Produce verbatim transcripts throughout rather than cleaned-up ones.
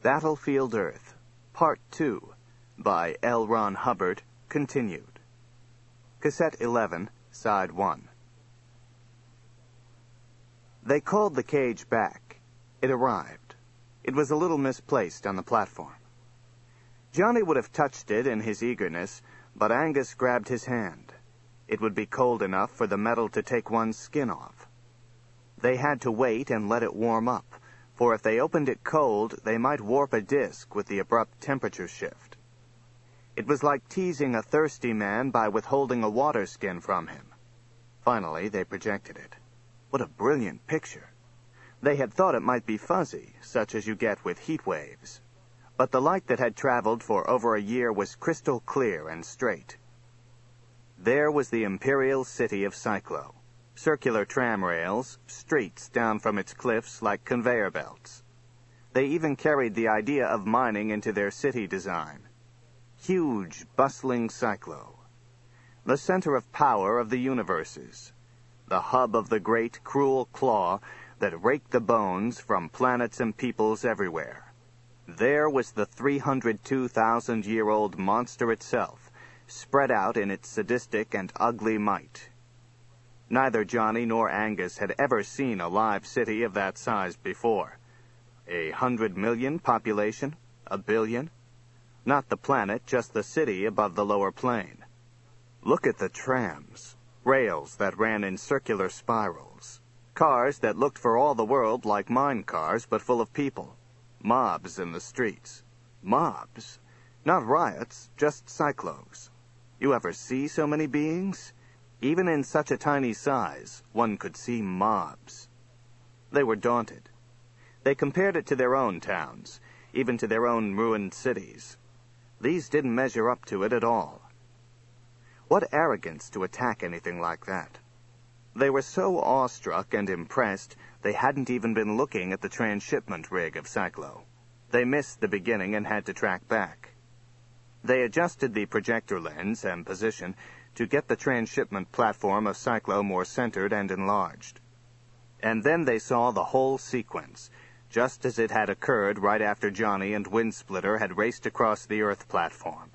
Battlefield Earth, Part two, by L. Ron Hubbard, continued. Cassette eleven, Side one. They called the cage back. It arrived. It was a little misplaced on the platform. Johnny would have touched it in his eagerness, but Angus grabbed his hand. It would be cold enough for the metal to take one's skin off. They had to wait and let it warm up, for if they opened it cold, they might warp a disc with the abrupt temperature shift. It was like teasing a thirsty man by withholding a water skin from him. Finally, they projected it. What a brilliant picture. They had thought it might be fuzzy, such as you get with heat waves. But the light that had traveled for over a year was crystal clear and straight. There was the imperial city of Cyclo. Circular tram rails, streets down from its cliffs like conveyor belts. They even carried the idea of mining into their city design. Huge, bustling Cyclo. The center of power of the universes. The hub of the great, cruel claw that raked the bones from planets and peoples everywhere. There was the three hundred two thousand year old monster itself, spread out in its sadistic and ugly might. Neither Johnny nor Angus had ever seen a live city of that size before. A hundred million population? A billion? Not the planet, just the city above the lower plane. Look at the trams. Rails that ran in circular spirals. Cars that looked for all the world like mine cars, but full of people. Mobs in the streets. Mobs? Not riots, just cyclos. You ever see so many beings? Even in such a tiny size, one could see mobs. They were daunted. They compared it to their own towns, even to their own ruined cities. These didn't measure up to it at all. What arrogance to attack anything like that. They were so awestruck and impressed, they hadn't even been looking at the transshipment rig of Cyclo. They missed the beginning and had to track back. They adjusted the projector lens and position to get the transshipment platform of Cyclo more centered and enlarged. And then they saw the whole sequence, just as it had occurred right after Johnny and Windsplitter had raced across the Earth platform.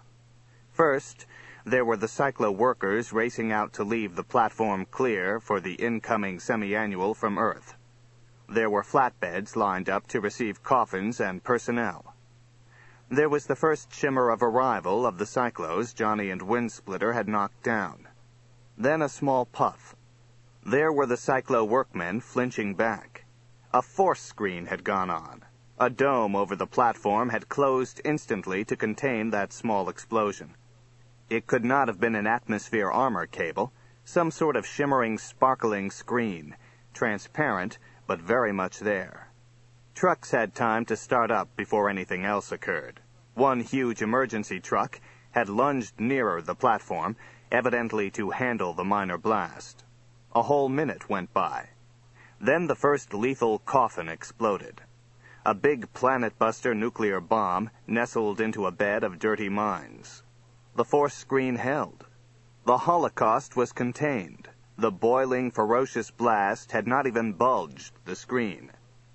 First, there were the Cyclo workers racing out to leave the platform clear for the incoming semi-annual from Earth. There were flatbeds lined up to receive coffins and personnel. There was the first shimmer of arrival of the Cyclos Johnny and Windsplitter had knocked down. Then a small puff. There were the Cyclo workmen flinching back. A force screen had gone on. A dome over the platform had closed instantly to contain that small explosion. It could not have been an atmosphere armor cable, some sort of shimmering, sparkling screen, transparent, but very much there. Trucks had time to start up before anything else occurred. One huge emergency truck had lunged nearer the platform, evidently to handle the minor blast. A whole minute went by. Then the first lethal coffin exploded. A big planet-buster nuclear bomb nestled into a bed of dirty mines. The force screen held. The Holocaust was contained. The boiling, ferocious blast had not even bulged the screen.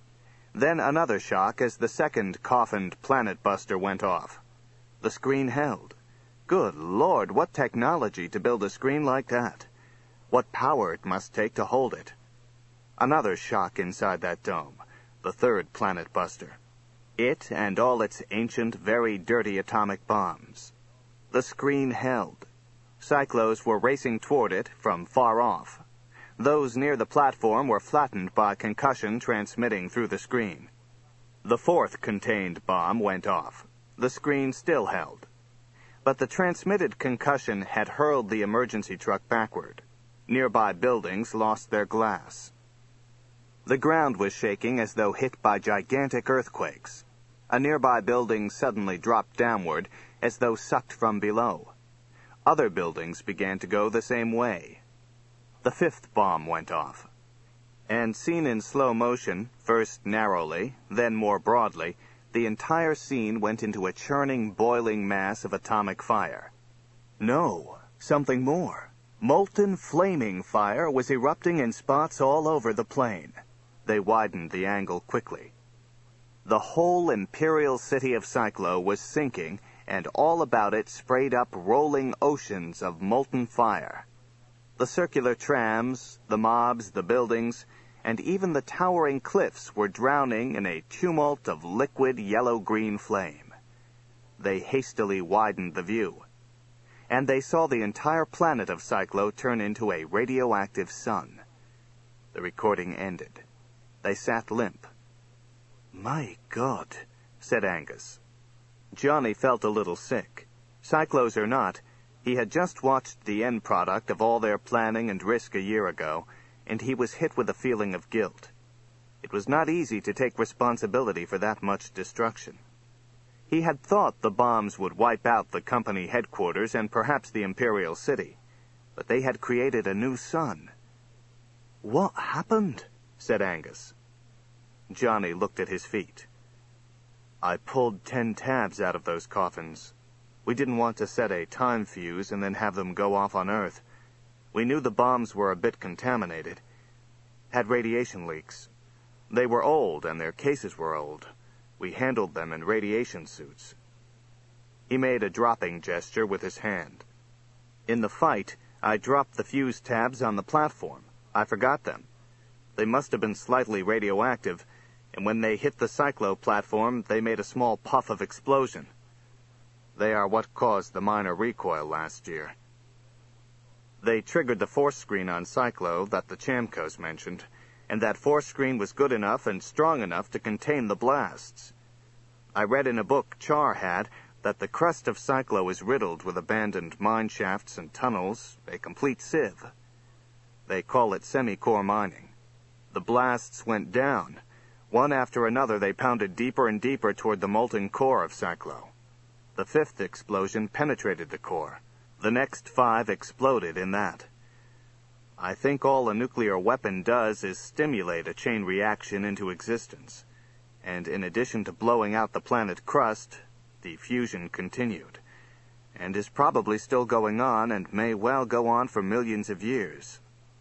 Then another shock as the second coffined planet buster went off. The screen held. Good Lord, what technology to build a screen like that. What power it must take to hold it. Another shock inside that dome. The third planet buster. It and all its ancient, very dirty atomic bombs. The screen held. Cyclos were racing toward it from far off. Those near the platform were flattened by concussion transmitting through the screen. The fourth contained bomb went off. The screen still held. But the transmitted concussion had hurled the emergency truck backward. Nearby buildings lost their glass. The ground was shaking as though hit by gigantic earthquakes. A nearby building suddenly dropped downward as though sucked from below. Other buildings began to go the same way. The fifth bomb went off. And seen in slow motion, first narrowly, then more broadly, the entire scene went into a churning, boiling mass of atomic fire. No, something more. Molten, flaming fire was erupting in spots all over the plane. They widened the angle quickly. The whole imperial city of Cyclo was sinking, and all about it sprayed up rolling oceans of molten fire. The circular trams, the mobs, the buildings, and even the towering cliffs were drowning in a tumult of liquid yellow-green flame. They hastily widened the view, and they saw the entire planet of Cyclo turn into a radioactive sun. The recording ended. They sat limp. "My God," said Angus. Johnny felt a little sick. Cyclos or not, he had just watched the end product of all their planning and risk a year ago, and he was hit with a feeling of guilt. It was not easy to take responsibility for that much destruction. He had thought the bombs would wipe out the company headquarters and perhaps the Imperial City, but they had created a new sun. "What happened?" said Angus. Johnny looked at his feet. "I pulled ten tabs out of those coffins. We didn't want to set a time fuse and then have them go off on Earth. We knew the bombs were a bit contaminated. Had radiation leaks. They were old, and their cases were old. We handled them in radiation suits." He made a dropping gesture with his hand. "In the fight, I dropped the fuse tabs on the platform. I forgot them. They must have been slightly radioactive, and when they hit the Cyclo platform, they made a small puff of explosion. They are what caused the minor recoil last year. They triggered the force screen on Cyclo that the Chamcos mentioned, and that force screen was good enough and strong enough to contain the blasts. I read in a book Char had that the crust of Cyclo is riddled with abandoned mine shafts and tunnels, a complete sieve. They call it semi-core mining. The blasts went down. One after another, they pounded deeper and deeper toward the molten core of Cyclo. The fifth explosion penetrated the core. The next five exploded in that. I think all a nuclear weapon does is stimulate a chain reaction into existence. And in addition to blowing out the planet crust, the fusion continued, and is probably still going on and may well go on for millions of years.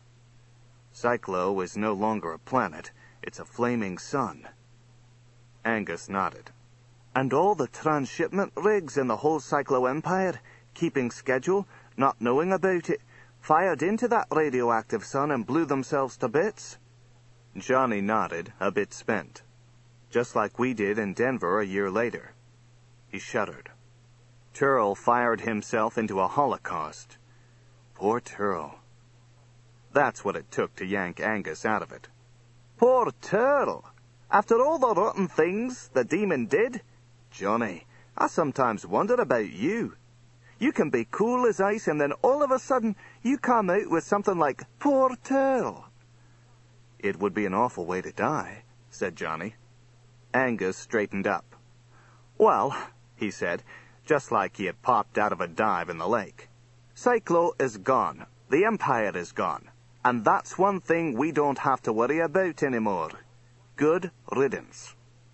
Cyclo is no longer a planet. It's a flaming sun." Angus nodded. "And all the transshipment rigs in the whole Cyclo Empire, keeping schedule, not knowing about it, fired into that radioactive sun and blew themselves to bits?" Johnny nodded, a bit spent. "Just like we did in Denver a year later." He shuddered. Turl fired himself into a holocaust. Poor Turl. That's what it took to yank Angus out of it. "Poor Turl! After all the rotten things the demon did? Johnny, I sometimes wonder about you. You can be cool as ice, and then all of a sudden you come out with something like poor Turl." "It would be an awful way to die," said Johnny. Angus straightened up. "Well," he said, just like he had popped out of a dive in the lake, "Cyclo is gone. The Empire is gone. And that's one thing we don't have to worry about anymore. Good riddance."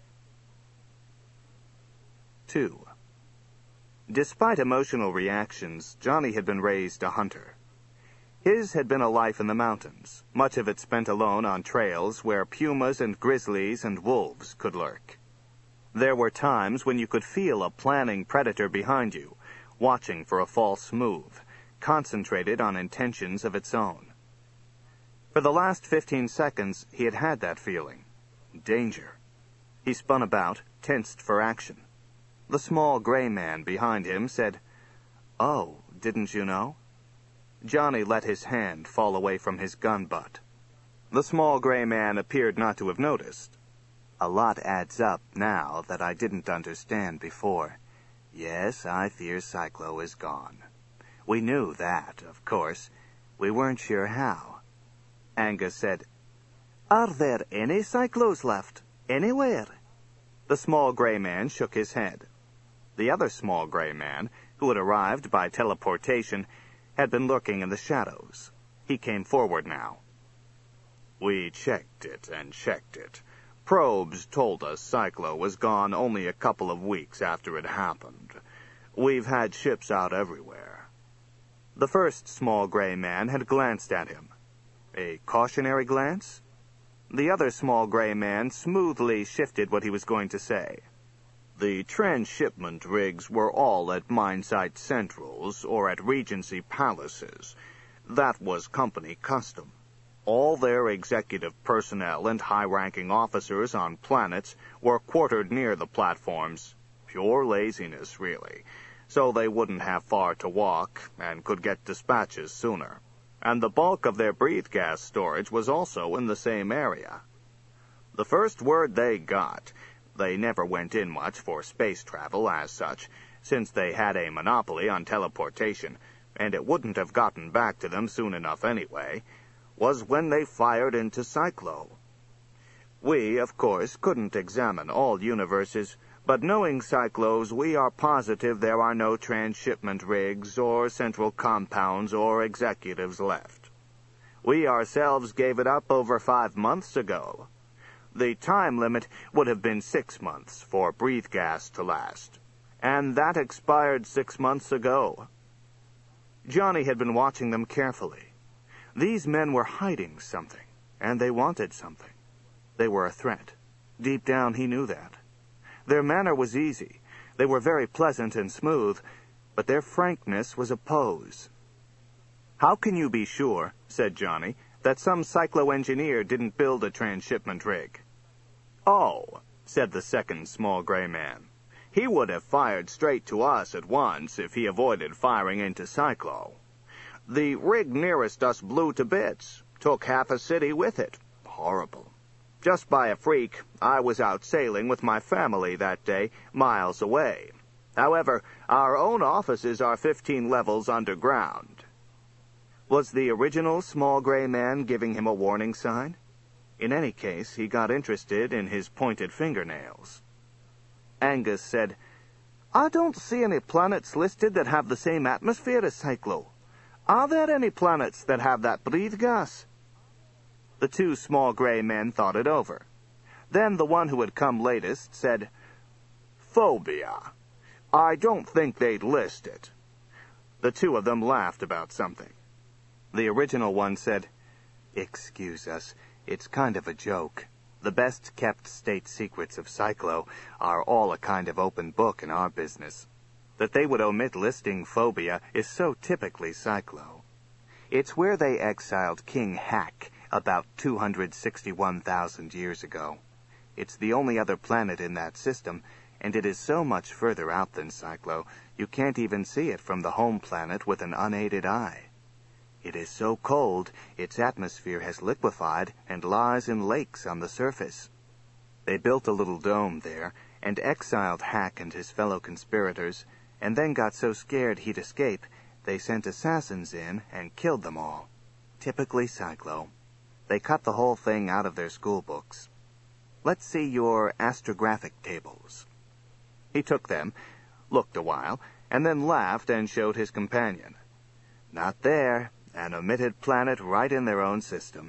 Two. Despite emotional reactions, Johnny had been raised a hunter. His had been a life in the mountains, much of it spent alone on trails where pumas and grizzlies and wolves could lurk. There were times when you could feel a planning predator behind you, watching for a false move, concentrated on intentions of its own. For the last fifteen seconds, he had had that feeling. Danger. He spun about, tensed for action. The small gray man behind him said, "Oh, didn't you know?" Johnny let his hand fall away from his gun butt. The small gray man appeared not to have noticed. "A lot adds up now that I didn't understand before. Yes, I fear Cyclo is gone. We knew that, of course. We weren't sure how." Angus said, "Are there any Cyclos left? Anywhere?" The small gray man shook his head. The other small gray man, who had arrived by teleportation, had been lurking in the shadows. He came forward now. "We checked it and checked it. Probes told us Cyclo was gone only a couple of weeks after it happened. We've had ships out everywhere." The first small gray man had glanced at him. A cautionary glance? The other small gray man smoothly shifted what he was going to say. The transshipment rigs were all at mine site centrals or at Regency palaces. That was company custom. All their executive personnel and high-ranking officers on planets were quartered near the platforms. Pure laziness, really. So they wouldn't have far to walk and could get dispatches sooner. And the bulk of their breathe gas storage was also in the same area. The first word they got, they never went in much for space travel as such, since they had a monopoly on teleportation, and it wouldn't have gotten back to them soon enough anyway, was when they fired into Cyclo. We, of course, couldn't examine all universes, but knowing Cyclos, we are positive there are no transshipment rigs or central compounds or executives left. We ourselves gave it up over five months ago. The time limit would have been six months for breathe gas to last, and that expired six months ago. Johnny had been watching them carefully. These men were hiding something, and they wanted something. They were a threat. Deep down, he knew that. Their manner was easy. They were very pleasant and smooth, but their frankness was a pose. "How can you be sure," said Johnny, "that some cyclo-engineer didn't build a transshipment rig?" "Oh," said the second small gray man. "He would have fired straight to us at once if he avoided firing into Cyclo. The rig nearest us blew to bits, took half a city with it. Horrible. Just by a freak, I was out sailing with my family that day, miles away. However, our own offices are fifteen levels underground." Was the original small gray man giving him a warning sign? In any case, he got interested in his pointed fingernails. Angus said, "I don't see any planets listed that have the same atmosphere as Cyclo. Are there any planets that have that breathe gas?" The two small gray men thought it over. Then the one who had come latest said, "Phobia. I don't think they'd list it." The two of them laughed about something. The original one said, "Excuse us, it's kind of a joke. The best-kept state secrets of Cyclo are all a kind of open book in our business. That they would omit listing Phobia is so typically Cyclo. It's where they exiled King Hack about two hundred sixty-one thousand years ago. It's the only other planet in that system, and it is so much further out than Cyclo, you can't even see it from the home planet with an unaided eye. It is so cold, its atmosphere has liquefied and lies in lakes on the surface. They built a little dome there and exiled Hack and his fellow conspirators, and then got so scared he'd escape, they sent assassins in and killed them all. Typically Cyclo. They cut the whole thing out of their school books. Let's see your astrographic tables." He took them, looked a while, and then laughed and showed his companion. "Not there. An omitted planet right in their own system."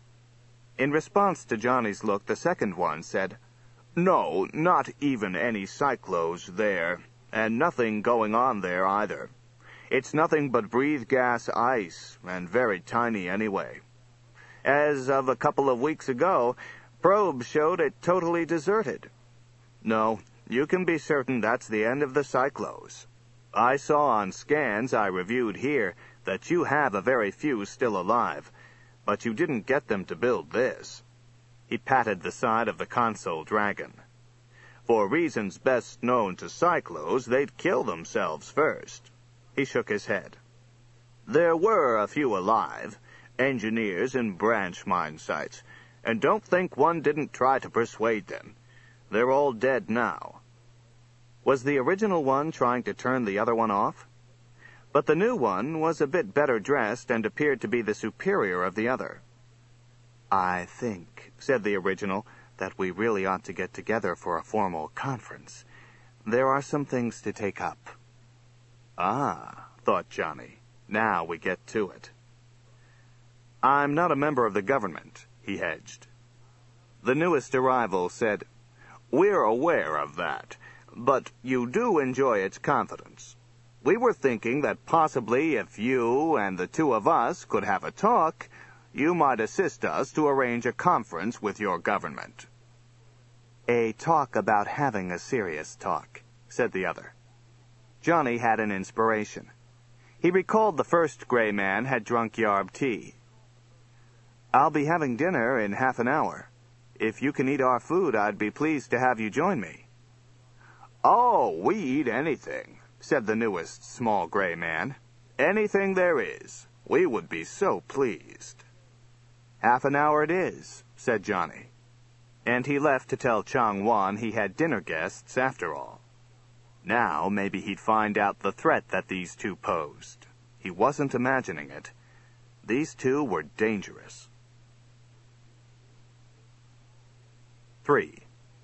In response to Johnny's look, the second one said, "No, not even any Cyclos there, and nothing going on there either. It's nothing but breathe gas ice, and very tiny anyway. As of a couple of weeks ago, probes showed it totally deserted. No, you can be certain that's the end of the Cyclos. I saw on scans I reviewed here that you have a very few still alive, but you didn't get them to build this." He patted the side of the console dragon. "For reasons best known to Cyclos, they'd kill themselves first." He shook his head. "There were a few alive, engineers in branch mine sites, and don't think one didn't try to persuade them. They're all dead now." Was the original one trying to turn the other one off? But the new one was a bit better dressed and appeared to be the superior of the other. "I think," said the original, "that we really ought to get together for a formal conference. There are some things to take up." "Ah," thought Johnny, "now we get to it." "I'm not a member of the government," he hedged. The newest arrival said, "We're aware of that, but you do enjoy its confidence. We were thinking that possibly if you and the two of us could have a talk, You might assist us to arrange a conference with your government." "A talk about having a serious talk," said the other. Johnny had an inspiration. He recalled the first gray man had drunk yarb tea. "I'll be having dinner in half an hour. If you can eat our food, I'd be pleased to have you join me." "Oh, we eat anything," said the newest small gray man. "Anything there is. We would be so pleased." "Half an hour it is," said Johnny. And he left to tell Chang Wan he had dinner guests after all. Now maybe he'd find out the threat that these two posed. He wasn't imagining it. These two were dangerous. Three.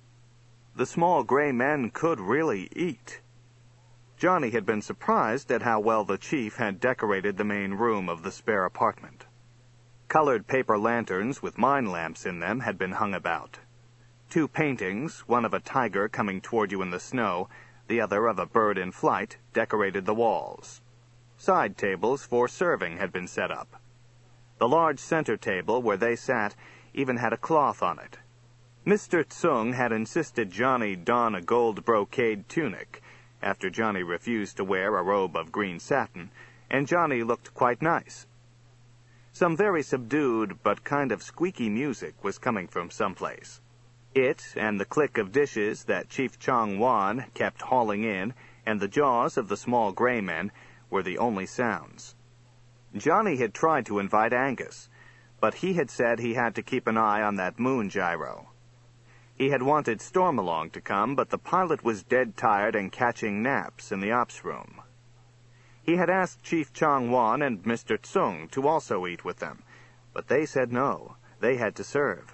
The small gray men could really eat. Johnny had been surprised at how well the chief had decorated the main room of the spare apartment. Colored paper lanterns with mine lamps in them had been hung about. Two paintings, one of a tiger coming toward you in the snow, the other of a bird in flight, decorated the walls. Side tables for serving had been set up. The large center table where they sat even had a cloth on it. Mister Tsung had insisted Johnny don a gold brocade tunic, after Johnny refused to wear a robe of green satin, and Johnny looked quite nice. Some very subdued but kind of squeaky music was coming from someplace. It and the click of dishes that Chief Chang Wan kept hauling in and the jaws of the small gray men were the only sounds. Johnny had tried to invite Angus, but he had said he had to keep an eye on that moon gyro. He had wanted Stormalong to come, but the pilot was dead tired and catching naps in the ops room. He had asked Chief Chang Wan and Mister Tsung to also eat with them, but they said no, they had to serve.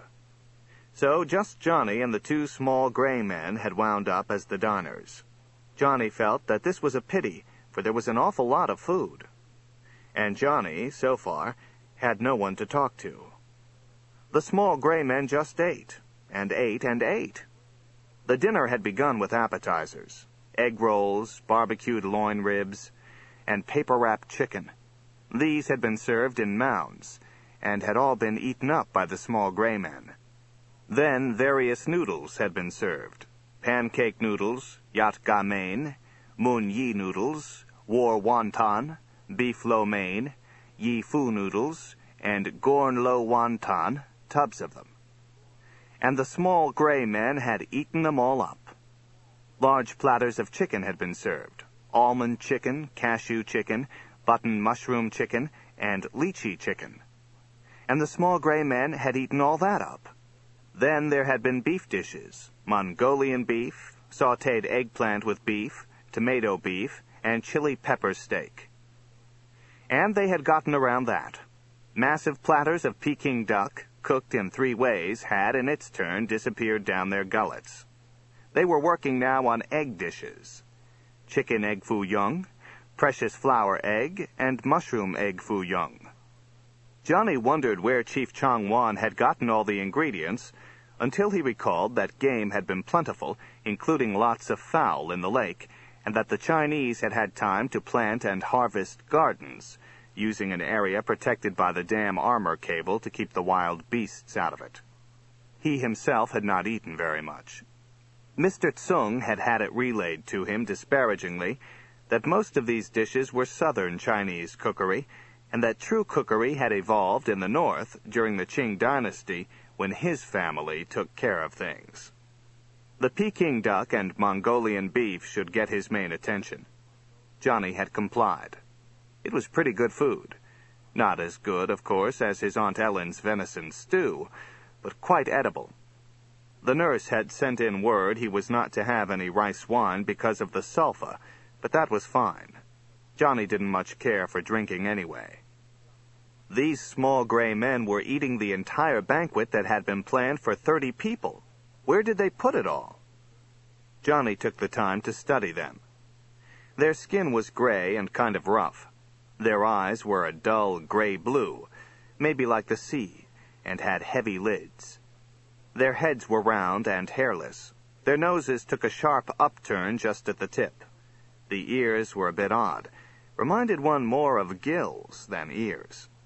So just Johnny and the two small gray men had wound up as the diners. Johnny felt that this was a pity, for there was an awful lot of food. And Johnny, so far, had no one to talk to. The small gray men just ate, and ate and ate. The dinner had begun with appetizers, egg rolls, barbecued loin ribs, and paper-wrapped chicken. These had been served in mounds, and had all been eaten up by the small gray men. Then various noodles had been served. Pancake noodles, yat ga mein, mun yi noodles, war wonton, beef lo mein, yi fu noodles, and gorn lo wonton, tubs of them. And the small gray men had eaten them all up. Large platters of chicken had been served. Almond chicken, cashew chicken, button mushroom chicken, and lychee chicken. And the small gray men had eaten all that up. Then there had been beef dishes, Mongolian beef, sautéed eggplant with beef, tomato beef, and chili pepper steak. And they had gotten around that. Massive platters of Peking duck, cooked in three ways, had in its turn disappeared down their gullets. They were working now on egg dishes. Chicken egg foo young, precious flour egg, and mushroom egg foo young. Johnny wondered where Chief Chang Wan had gotten all the ingredients, until he recalled that game had been plentiful, including lots of fowl in the lake, and that the Chinese had had time to plant and harvest gardens, using an area protected by the dam armor cable to keep the wild beasts out of it. He himself had not eaten very much. Mister Tsung had had it relayed to him disparagingly that most of these dishes were southern Chinese cookery, and that true cookery had evolved in the north during the Qing dynasty when his family took care of things. The Peking duck and Mongolian beef should get his main attention. Johnny had complied. It was pretty good food. Not as good, of course, as his Aunt Ellen's venison stew, but quite edible. The nurse had sent in word he was not to have any rice wine because of the sulfa, but that was fine. Johnny didn't much care for drinking anyway. These small gray men were eating the entire banquet that had been planned for thirty people. Where did they put it all? Johnny took the time to study them. Their skin was gray and kind of rough. Their eyes were a dull gray-blue, maybe like the sea, and had heavy lids. Their heads were round and hairless. Their noses took a sharp upturn just at the tip. The ears were a bit odd, reminded one more of gills than ears.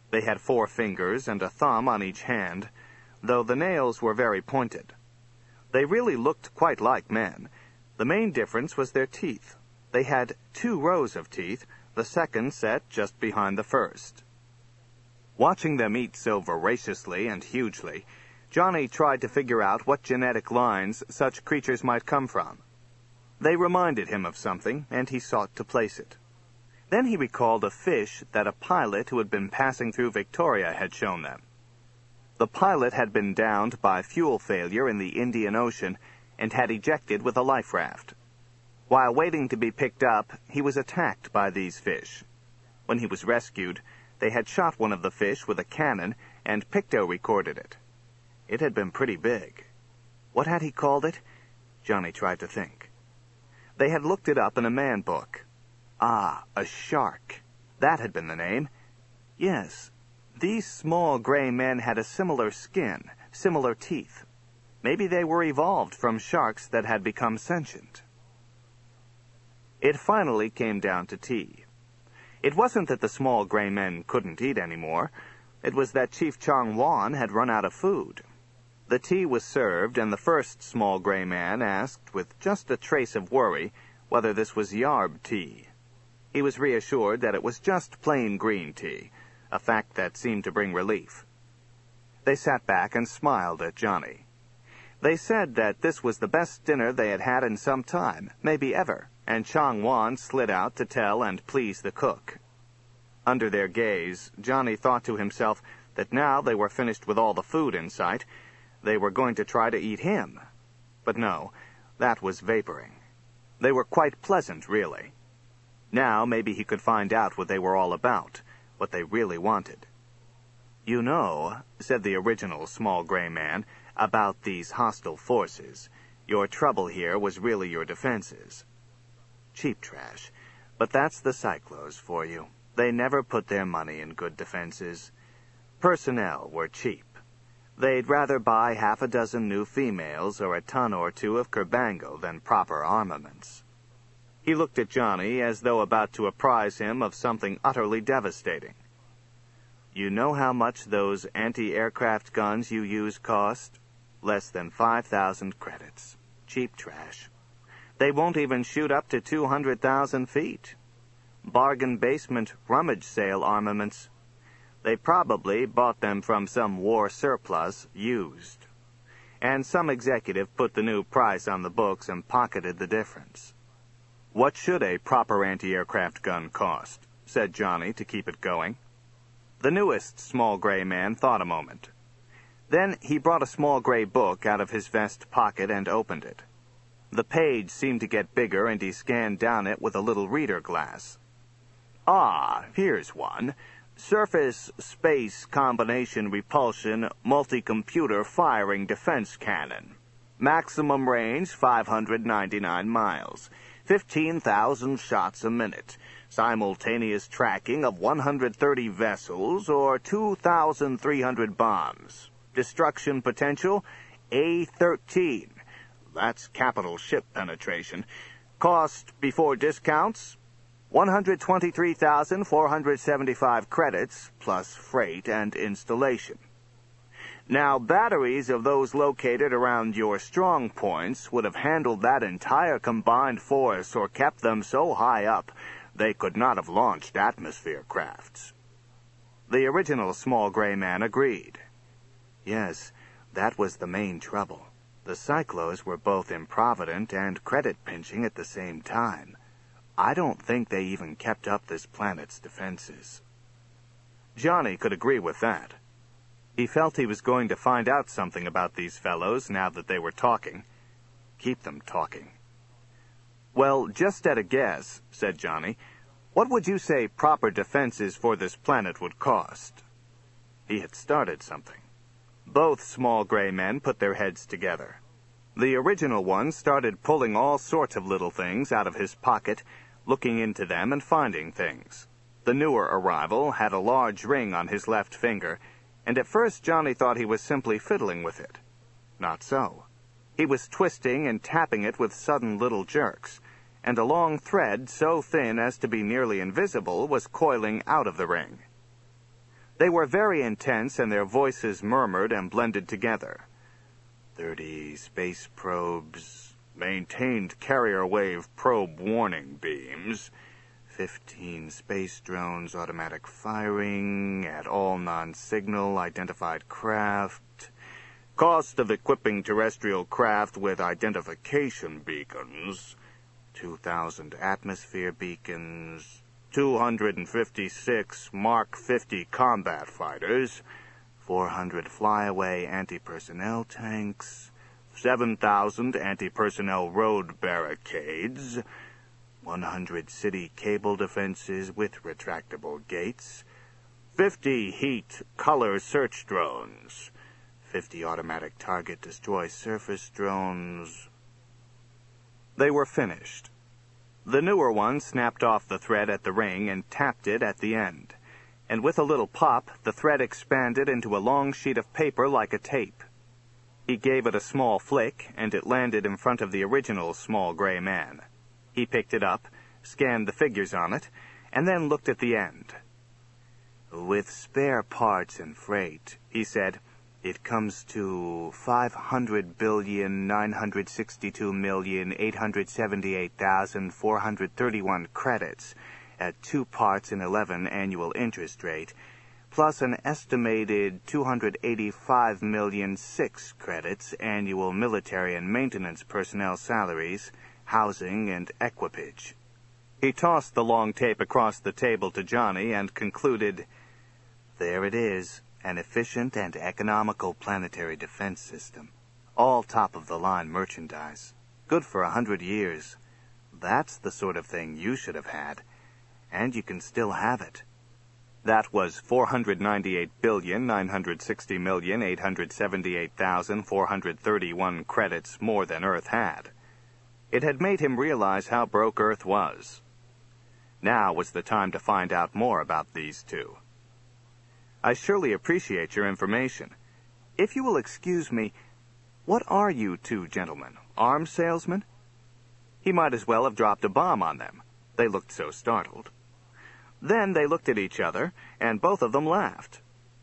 They had four fingers and a thumb on each hand, though the nails were very pointed. They really looked quite like men. The main difference was their teeth. They had two rows of teeth, the second set just behind the first. Watching them eat so voraciously and hugely, Johnny tried to figure out what genetic lines such creatures might come from. They reminded him of something, and he sought to place it. Then he recalled a fish that a pilot who had been passing through Victoria had shown them. The pilot had been downed by fuel failure in the Indian Ocean and had ejected with a life raft. While waiting to be picked up, he was attacked by these fish. When he was rescued, they had shot one of the fish with a cannon, and Picto recorded it. It had been pretty big. What had he called it? Johnny tried to think. They had looked it up in a man book. Ah, a shark. That had been the name. Yes, these small gray men had a similar skin, similar teeth. Maybe they were evolved from sharks that had become sentient. It finally came down to tea. It wasn't that the small gray men couldn't eat anymore. It was that Chief Chong Wan had run out of food. The tea was served, and the first small gray man asked, with just a trace of worry, whether this was yarb tea. He was reassured that it was just plain green tea, a fact that seemed to bring relief. They sat back and smiled at Johnny. They said that this was the best dinner they had had in some time, maybe ever, and Chong Wan slid out to tell and please the cook. Under their gaze, Johnny thought to himself that now they were finished with all the food in sight, they were going to try to eat him. But no, that was vaporing. They were quite pleasant, really. Now maybe he could find out what they were all about, what they really wanted. "You know," said the original small gray man, "about these hostile forces. Your trouble here was really your defenses." Cheap trash. But that's the Cyclos for you. They never put their money in good defenses. Personnel were cheap. They'd rather buy half a dozen new females or a ton or two of Kerbango than proper armaments. He looked at Johnny as though about to apprise him of something utterly devastating. "You know how much those anti-aircraft guns you use cost? Less than five thousand credits. Cheap trash. They won't even shoot up to two hundred thousand feet. Bargain basement rummage sale armaments. They probably bought them from some war surplus, used. And some executive put the new price on the books and pocketed the difference." "What should a proper anti-aircraft gun cost?" said Johnny to keep it going. The newest small gray man thought a moment. Then he brought a small gray book out of his vest pocket and opened it. The page seemed to get bigger, and he scanned down it with a little reader glass. "Ah, here's one. Surface Space Combination Repulsion Multi-Computer Firing Defense Cannon. Maximum range five hundred ninety-nine miles. fifteen thousand shots a minute. Simultaneous tracking of one hundred thirty vessels or two thousand three hundred bombs. Destruction potential A thirteen. That's capital ship penetration. Cost before discounts one hundred twenty-three thousand four hundred seventy-five credits plus freight and installation. Now, batteries of those located around your strong points would have handled that entire combined force or kept them so high up they could not have launched atmosphere crafts." The original small gray man agreed. Yes, that was the main trouble. The Cyclos were both improvident and credit-pinching at the same time. I don't think they even kept up this planet's defenses. Johnny could agree with that. He felt he was going to find out something about these fellows now that they were talking. Keep them talking. "Well, just at a guess," said Johnny, "what would you say proper defenses for this planet would cost?" He had started something. Both small gray men put their heads together. The original one started pulling all sorts of little things out of his pocket, looking into them and finding things. The newer arrival had a large ring on his left finger, and at first Johnny thought he was simply fiddling with it. Not so. He was twisting and tapping it with sudden little jerks, and a long thread so thin as to be nearly invisible was coiling out of the ring. They were very intense, and their voices murmured and blended together. Thirty space probes, maintained carrier wave probe warning beams, fifteen space drones automatic firing at all non-signal identified craft, cost of equipping terrestrial craft with identification beacons, two thousand atmosphere beacons, two hundred fifty-six Mark fifty combat fighters, four hundred flyaway anti-personnel tanks, seven thousand anti-personnel road barricades, one hundred city cable defenses with retractable gates, fifty heat color search drones, fifty automatic target destroy surface drones. They were finished. The newer one snapped off the thread at the ring and tapped it at the end, and with a little pop, the thread expanded into a long sheet of paper like a tape. He gave it a small flick, and it landed in front of the original small gray man. He picked it up, scanned the figures on it, and then looked at the end. With spare parts and freight, he said, it comes to five hundred billion nine hundred sixty-two million eight hundred seventy-eight thousand four hundred thirty-one credits at two parts in eleven annual interest rate, plus an estimated two hundred eighty-five million six credits annual military and maintenance personnel salaries, housing, and equipage. He tossed the long tape across the table to Johnny and concluded, there it is. An efficient and economical planetary defense system. All top-of-the-line merchandise. Good for a hundred years. That's the sort of thing you should have had. And you can still have it. That was four hundred ninety-eight billion nine hundred sixty million eight hundred seventy-eight thousand four hundred thirty-one credits more than Earth had. It had made him realize how broke Earth was. Now was the time to find out more about these two. I surely appreciate your information. If you will excuse me, what are you two gentlemen? Arms salesmen? He might as well have dropped a bomb on them. They looked so startled. Then they looked at each other, and both of them laughed.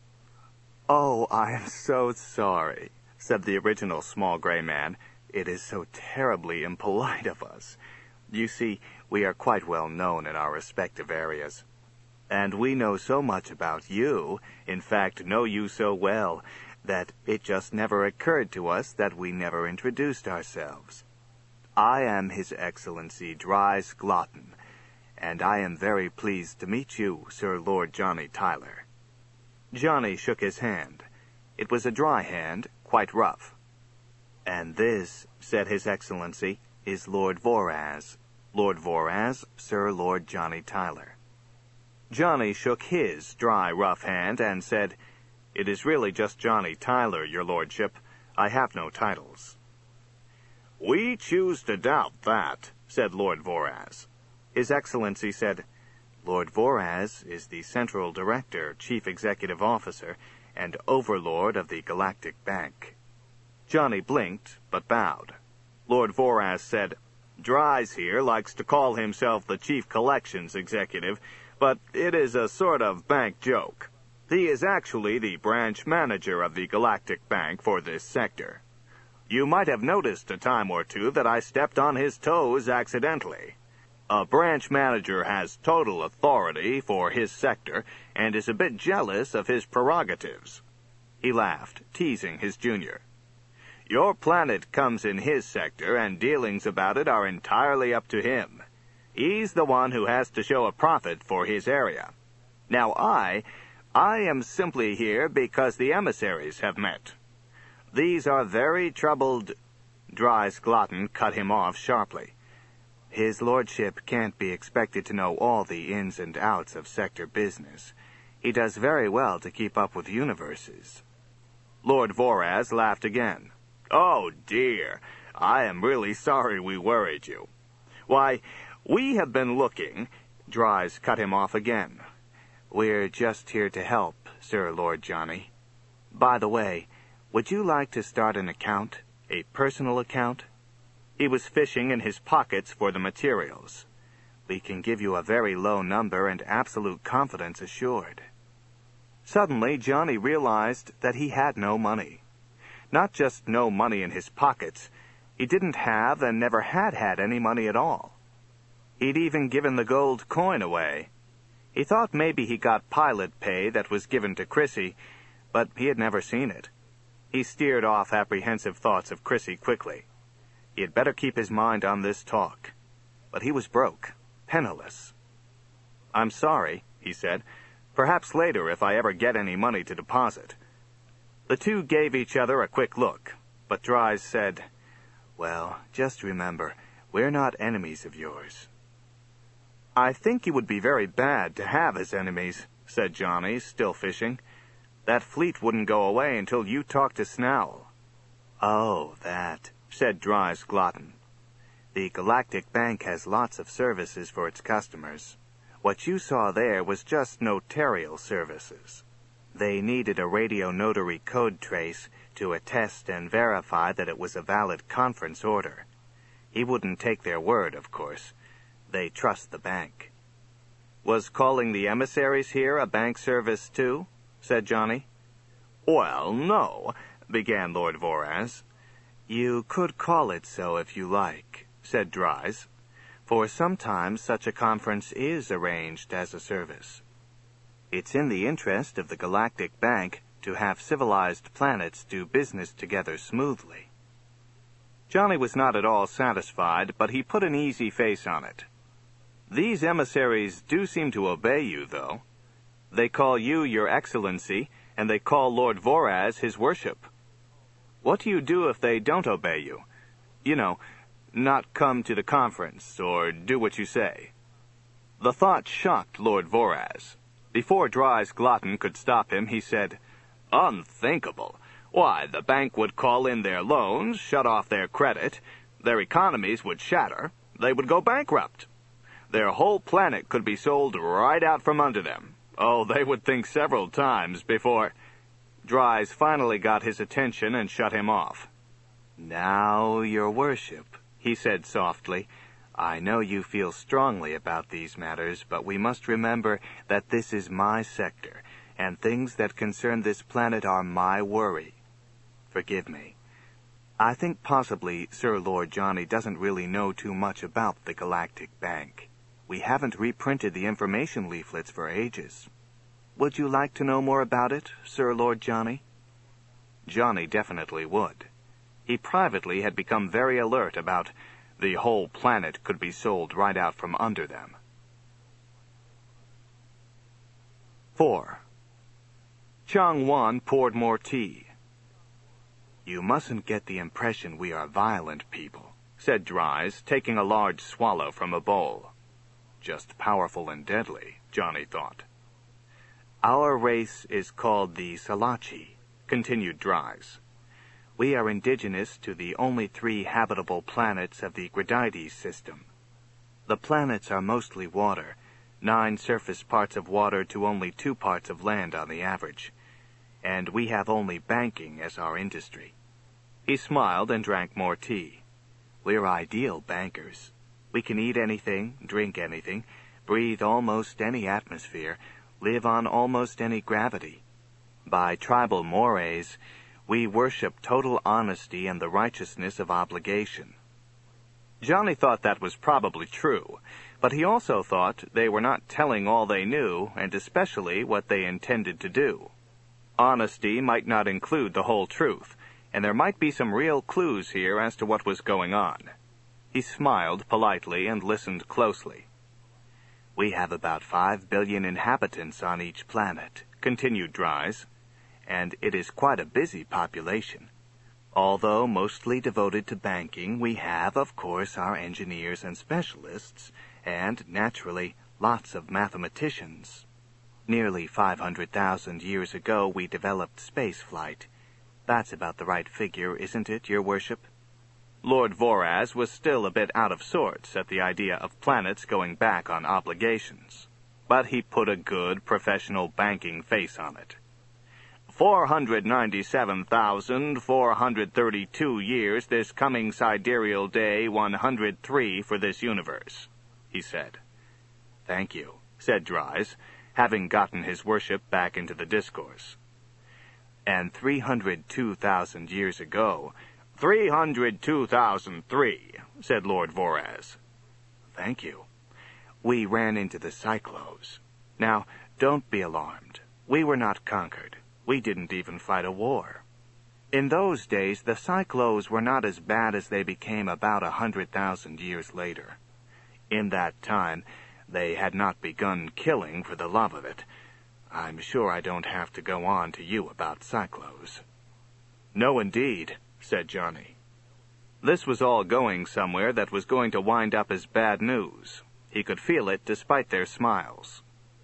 Oh, I am so sorry, said the original small gray man. It is so terribly impolite of us. You see, we are quite well known in our respective areas. And we know so much about you, in fact know you so well, that it just never occurred to us that we never introduced ourselves. I am His Excellency Dries Glotton, and I am very pleased to meet you, Sir Lord Johnny Tyler. Johnny shook his hand. It was a dry hand, quite rough. And this, said His Excellency, is Lord Voraz. Lord Voraz, Sir Lord Johnny Tyler. Johnny shook his dry, rough hand and said, It is really just Johnny Tyler, your lordship. I have no titles. We choose to doubt that, said Lord Voraz. His Excellency said, Lord Voraz is the Central Director, Chief Executive Officer, and Overlord of the Galactic Bank. Johnny blinked, but bowed. Lord Voraz said, Dries here likes to call himself the Chief Collections Executive, but it is a sort of bank joke. He is actually the branch manager of the Galactic Bank for this sector. You might have noticed a time or two that I stepped on his toes accidentally. A branch manager has total authority for his sector and is a bit jealous of his prerogatives. He laughed, teasing his junior. Your planet comes in his sector, and dealings about it are entirely up to him. He's the one who has to show a profit for his area. Now I, I am simply here because the emissaries have met. These are very troubled... Dries Glotton cut him off sharply. His lordship can't be expected to know all the ins and outs of sector business. He does very well to keep up with universes. Lord Voraz laughed again. Oh, dear, I am really sorry we worried you. Why, we have been looking... Dries cut him off again. We're just here to help, Sir Lord Johnny. By the way, would you like to start an account? A personal account? He was fishing in his pockets for the materials. We can give you a very low number and absolute confidence assured. Suddenly, Johnny realized that he had no money. Not just no money in his pockets. He didn't have and never had had any money at all. He'd even given the gold coin away. He thought maybe he got pilot pay that was given to Chrissy, but he had never seen it. He steered off apprehensive thoughts of Chrissy quickly. He had better keep his mind on this talk. But he was broke, penniless. "I'm sorry," he said. "Perhaps later if I ever get any money to deposit." The two gave each other a quick look, but Dries said, "Well, just remember, we're not enemies of yours." "I think he would be very bad to have as enemies," said Johnny, still fishing. "That fleet wouldn't go away until you talked to Snowell." "Oh, that," said Dries Glotton. "The Galactic Bank has lots of services for its customers. What you saw there was just notarial services. They needed a radio notary code trace to attest and verify that it was a valid conference order. He wouldn't take their word, of course. They trust the bank." "Was calling the emissaries here a bank service, too?" said Johnny. "Well, no," began Lord Voraz. "You could call it so if you like," said Dries, "for sometimes such a conference is arranged as a service. It's in the interest of the Galactic Bank to have civilized planets do business together smoothly." Johnny was not at all satisfied, but he put an easy face on it. "These emissaries do seem to obey you, though. They call you Your Excellency, and they call Lord Voraz His Worship. What do you do if they don't obey you? You know, not come to the conference, or do what you say?" The thought shocked Lord Voraz. Before Dries Glotton could stop him, he said, "Unthinkable. Why, the bank would call in their loans, shut off their credit, their economies would shatter, they would go bankrupt. Their whole planet could be sold right out from under them. Oh, they would think several times before—" Dries finally got his attention and shut him off. "Now, Your Worship," he said softly, "I know you feel strongly about these matters, but we must remember that this is my sector, and things that concern this planet are my worry. Forgive me. I think possibly Sir Lord Johnny doesn't really know too much about the Galactic Bank. We haven't reprinted the information leaflets for ages. Would you like to know more about it, Sir Lord Johnny?" Johnny definitely would. He privately had become very alert about the whole planet could be sold right out from under them. Four. Chang Wan poured more tea. "You mustn't get the impression we are violent people," said Dries, taking a large swallow from a bowl. Just powerful and deadly, Johnny thought. "Our race is called the Salachi," continued Dries. "We are indigenous to the only three habitable planets of the Gradides system. The planets are mostly water, nine surface parts of water to only two parts of land on the average, and we have only banking as our industry." He smiled and drank more tea. "We're ideal bankers. We can eat anything, drink anything, breathe almost any atmosphere, live on almost any gravity. By tribal mores, we worship total honesty and the righteousness of obligation." Johnny thought that was probably true, but he also thought they were not telling all they knew, and especially what they intended to do. Honesty might not include the whole truth, and there might be some real clues here as to what was going on. He smiled politely and listened closely. "We have about five billion inhabitants on each planet," continued Dries, "and it is quite a busy population. Although mostly devoted to banking, we have, of course, our engineers and specialists, and, naturally, lots of mathematicians. Nearly five hundred thousand years ago, we developed space flight. That's about the right figure, isn't it, Your Worship?" Lord Voraz was still a bit out of sorts at the idea of planets going back on obligations, but he put a good professional banking face on it. Four hundred ninety-seven thousand four hundred thirty-two years this coming sidereal day one hundred three for this universe," he said. "Thank you," said Dries, having gotten his worship back into the discourse. And three hundred two thousand years ago, three hundred two thousand three, said Lord Voraz. Thank you. We ran into the Cyclos. Now, don't be alarmed. We were not conquered. We didn't even fight a war. In those days, the Cyclos were not as bad as they became about a hundred thousand years later. In that time, they had not begun killing for the love of it. I'm sure I don't have to go on to you about Cyclos. No, indeed, said Johnny. This was all going somewhere that was going to wind up as bad news. He could feel it despite their smiles.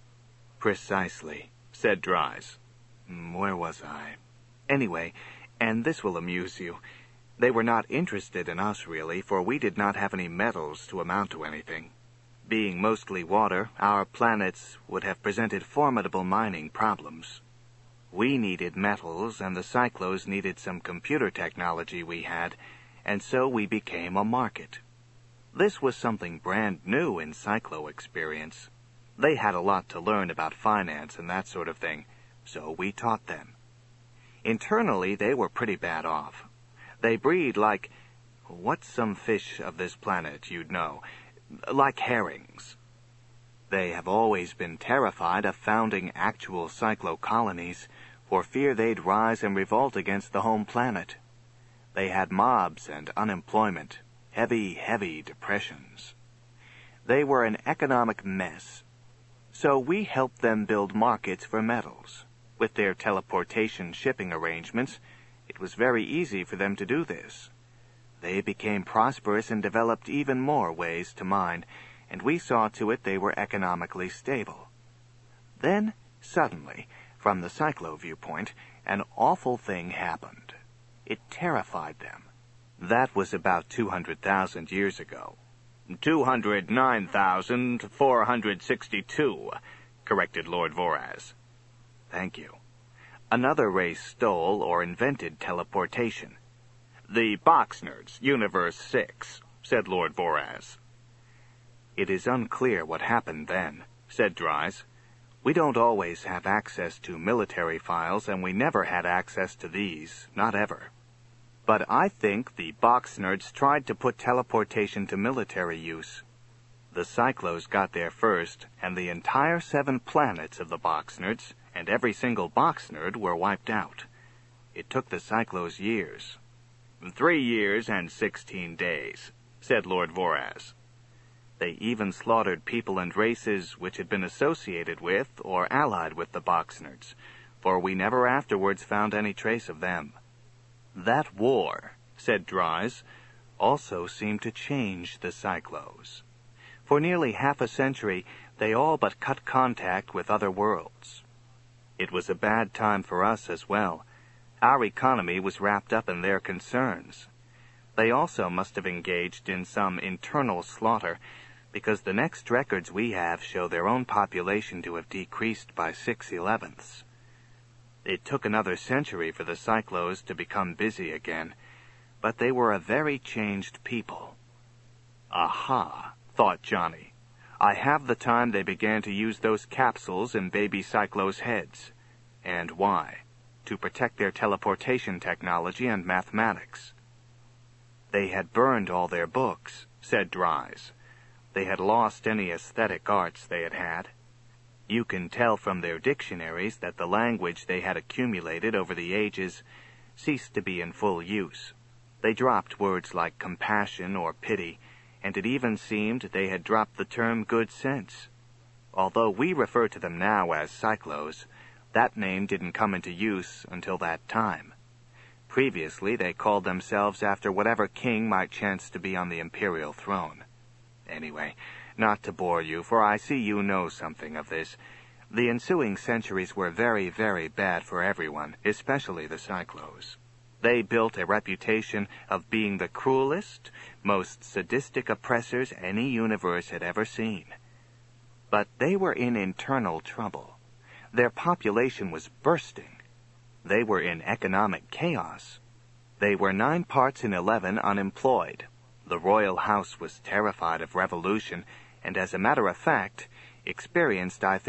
Precisely, said Dries. Where was I? Anyway, and this will amuse you, they were not interested in us, really, for we did not have any metals to amount to anything. Being mostly water, our planets would have presented formidable mining problems. We needed metals, and the Cyclos needed some computer technology we had, and so we became a market. This was something brand new in Cyclo experience. They had a lot to learn about finance and that sort of thing, so we taught them. Internally, they were pretty bad off. They breed like, what's some fish of this planet you'd know? Like herrings. They have always been terrified of founding actual Cyclo colonies, for fear they'd rise and revolt against the home planet. They had mobs and unemployment, heavy, heavy depressions. They were an economic mess. So we helped them build markets for metals. With their teleportation shipping arrangements, it was very easy for them to do this. They became prosperous and developed even more ways to mine, and we saw to it they were economically stable. Then, suddenly, from the Cyclo viewpoint, an awful thing happened. It terrified them. That was about two hundred thousand years ago. two hundred nine thousand four hundred sixty-two, corrected Lord Voraz. Thank you. Another race stole or invented teleportation. The Boxnerds, Universe six, said Lord Voraz. It is unclear what happened then, said Dries. We don't always have access to military files, and we never had access to these, not ever. But I think the Boxnerds tried to put teleportation to military use. The Cyclos got there first, and the entire seven planets of the Boxnerds, and every single Boxnerd, were wiped out. It took the Cyclos years. Three years and sixteen days, said Lord Voraz. They even slaughtered people and races which had been associated with or allied with the Boxnerds, for we never afterwards found any trace of them. That war, said Dries, also seemed to change the Cyclos. For nearly half a century, they all but cut contact with other worlds. It was a bad time for us as well. Our economy was wrapped up in their concerns. They also must have engaged in some internal slaughter, because the next records we have show their own population to have decreased by six-elevenths. It took another century for the Cyclos to become busy again, but they were a very changed people. Aha, thought Johnny. I have the time they began to use those capsules in baby Cyclos' heads. And why? To protect their teleportation technology and mathematics. They had burned all their books, said Dries. They had lost any aesthetic arts they had had. You can tell from their dictionaries that the language they had accumulated over the ages ceased to be in full use. They dropped words like compassion or pity, and it even seemed they had dropped the term good sense. Although we refer to them now as Cyclos, that name didn't come into use until that time. Previously, they called themselves after whatever king might chance to be on the imperial throne. Anyway, not to bore you, for I see you know something of this, the ensuing centuries were very, very bad for everyone, especially the Cyclos. They built a reputation of being the cruelest, most sadistic oppressors any universe had ever seen. But they were in internal trouble. Their population was bursting. They were in economic chaos. They were nine parts in eleven unemployed. The royal house was terrified of revolution, and as a matter of fact, experienced, I think,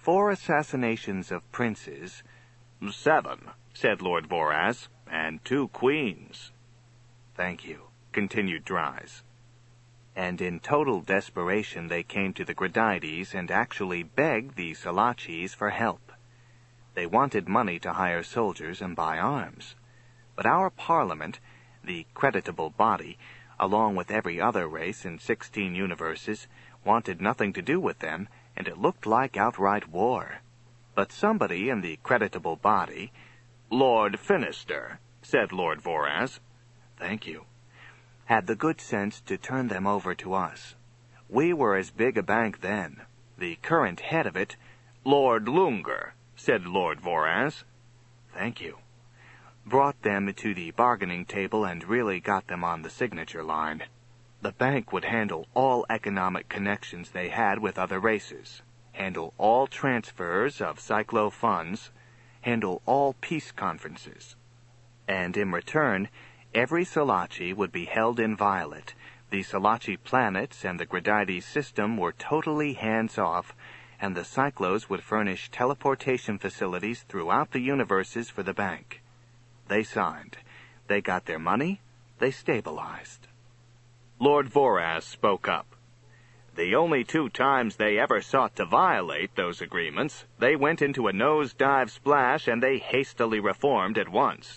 four assassinations of princes. Seven, said Lord Voraz, and two queens. Thank you, continued Dries. And in total desperation they came to the Gradides and actually begged the Salachis for help. They wanted money to hire soldiers and buy arms. But our parliament, the creditable body, along with every other race in sixteen universes, wanted nothing to do with them, and it looked like outright war. But somebody in the creditable body— Lord Finister, said Lord Voraz. Thank you. Had the good sense to turn them over to us. We were as big a bank then. The current head of it— Lord Lunger, said Lord Voraz. Thank you. Brought them to the bargaining table and really got them on the signature line. The bank would handle all economic connections they had with other races, handle all transfers of Cyclo funds, handle all peace conferences. And in return, every Salachi would be held inviolate. The Salachi planets and the Gradides system were totally hands-off, and the Cyclos would furnish teleportation facilities throughout the universes for the bank. They signed. They got their money. They stabilized. Lord Voraz spoke up. The only two times they ever sought to violate those agreements, they went into a nosedive splash and they hastily reformed at once.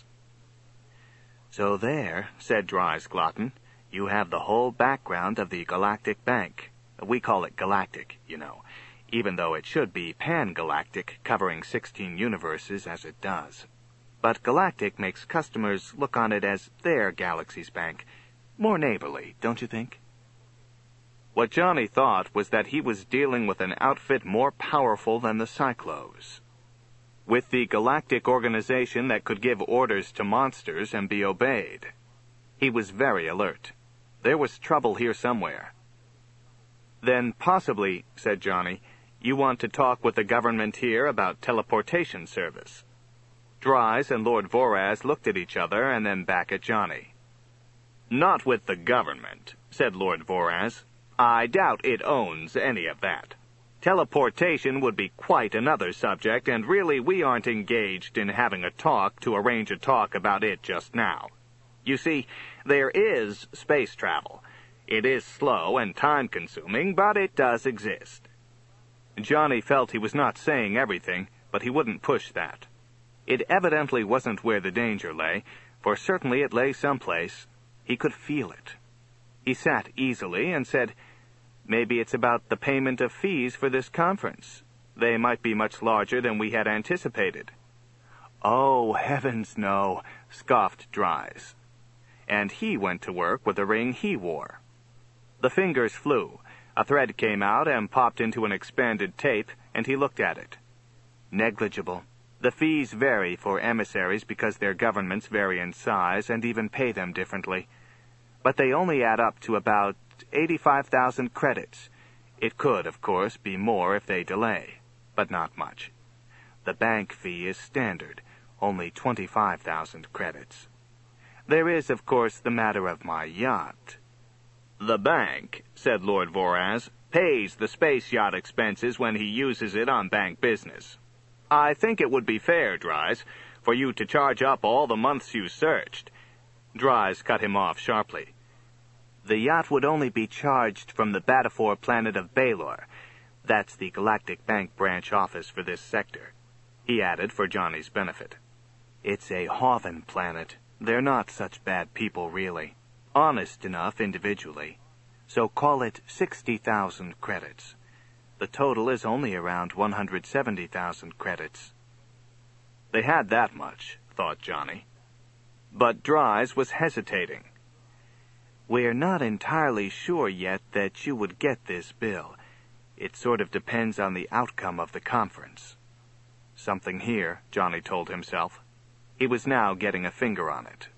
So there, said Dries Glotton, you have the whole background of the Galactic Bank. We call it Galactic, you know, even though it should be pan-galactic, covering sixteen universes as it does. But Galactic makes customers look on it as their galaxy's bank. More neighborly, don't you think? What Johnny thought was that he was dealing with an outfit more powerful than the Cyclos. With the galactic organization that could give orders to monsters and be obeyed. He was very alert. There was trouble here somewhere. Then possibly, said Johnny, you want to talk with the government here about teleportation service. Dries and Lord Voraz looked at each other and then back at Johnny. Not with the government, said Lord Voraz. I doubt it owns any of that. Teleportation would be quite another subject, and really we aren't engaged in having a talk to arrange a talk about it just now. You see, there is space travel. It is slow and time-consuming, but it does exist. Johnny felt he was not saying everything, but he wouldn't push that. It evidently wasn't where the danger lay, for certainly it lay someplace. He could feel it. He sat easily and said, Maybe it's about the payment of fees for this conference. They might be much larger than we had anticipated. Oh, heavens no, scoffed Dries. And he went to work with the ring he wore. The fingers flew. A thread came out and popped into an expanded tape, and he looked at it. Negligible. The fees vary for emissaries because their governments vary in size and even pay them differently. But they only add up to about eighty-five thousand credits. It could, of course, be more if they delay, but not much. The bank fee is standard, only twenty-five thousand credits. There is, of course, the matter of my yacht. The bank, said Lord Voraz, pays the space yacht expenses when he uses it on bank business. I think it would be fair, Dries, for you to charge up all the months you searched. Dries cut him off sharply. The yacht would only be charged from the Batafor planet of Baylor. That's the Galactic Bank branch office for this sector. He added for Johnny's benefit. It's a Hoven planet. They're not such bad people, really. Honest enough individually. So call it sixty thousand credits. The total is only around one hundred seventy thousand credits. They had that much, thought Johnny. But Dries was hesitating. We're not entirely sure yet that you would get this bill. It sort of depends on the outcome of the conference. Something here, Johnny told himself. He was now getting a finger on it.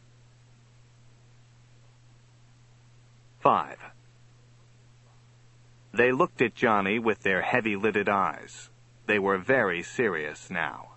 Five. They looked at Johnny with their heavy-lidded eyes. They were very serious now.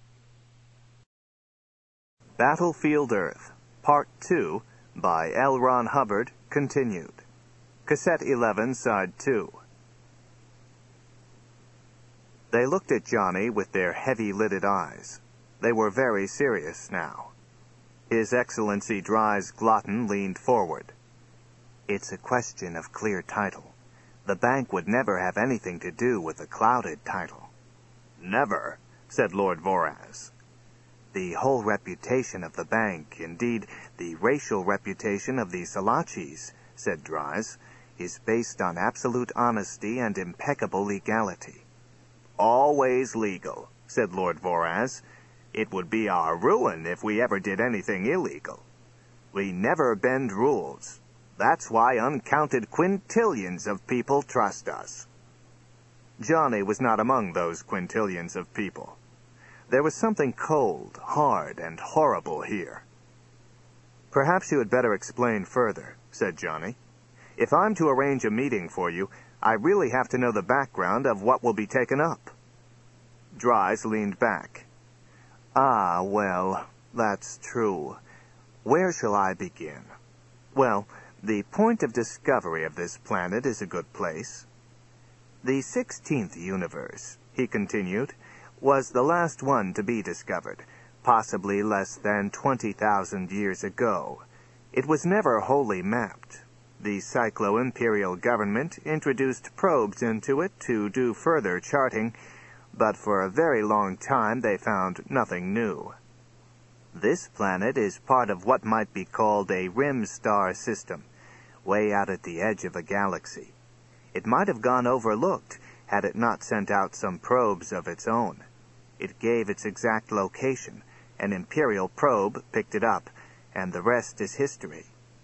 Battlefield Earth, Part two, by L. Ron Hubbard, continued. Cassette eleven, Side two. They looked at Johnny with their heavy-lidded eyes. They were very serious now. His Excellency Dries Glotton leaned forward. "It's a question of clear title. The bank would never have anything to do with a clouded title." "Never," said Lord Voraz. "The whole reputation of the bank, indeed, the racial reputation of the Salachis," said Dries, "is based on absolute honesty and impeccable legality." "Always legal," said Lord Voraz. "It would be our ruin if we ever did anything illegal. We never bend rules. That's why uncounted quintillions of people trust us." Johnny was not among those quintillions of people. There was something cold, hard, and horrible here. "Perhaps you had better explain further," said Johnny. "If I'm to arrange a meeting for you, I really have to know the background of what will be taken up." Dries leaned back. "Ah, well, that's true. Where shall I begin? Well, the point of discovery of this planet is a good place. The sixteenth universe," he continued, "was the last one to be discovered, possibly less than twenty thousand years ago. It was never wholly mapped. The Cyclo-Imperial government introduced probes into it to do further charting, but for a very long time they found nothing new. This planet is part of what might be called a rim star system, way out at the edge of a galaxy. It might have gone overlooked had it not sent out some probes of its own. It gave its exact location. An Imperial probe picked it up, and the rest is history.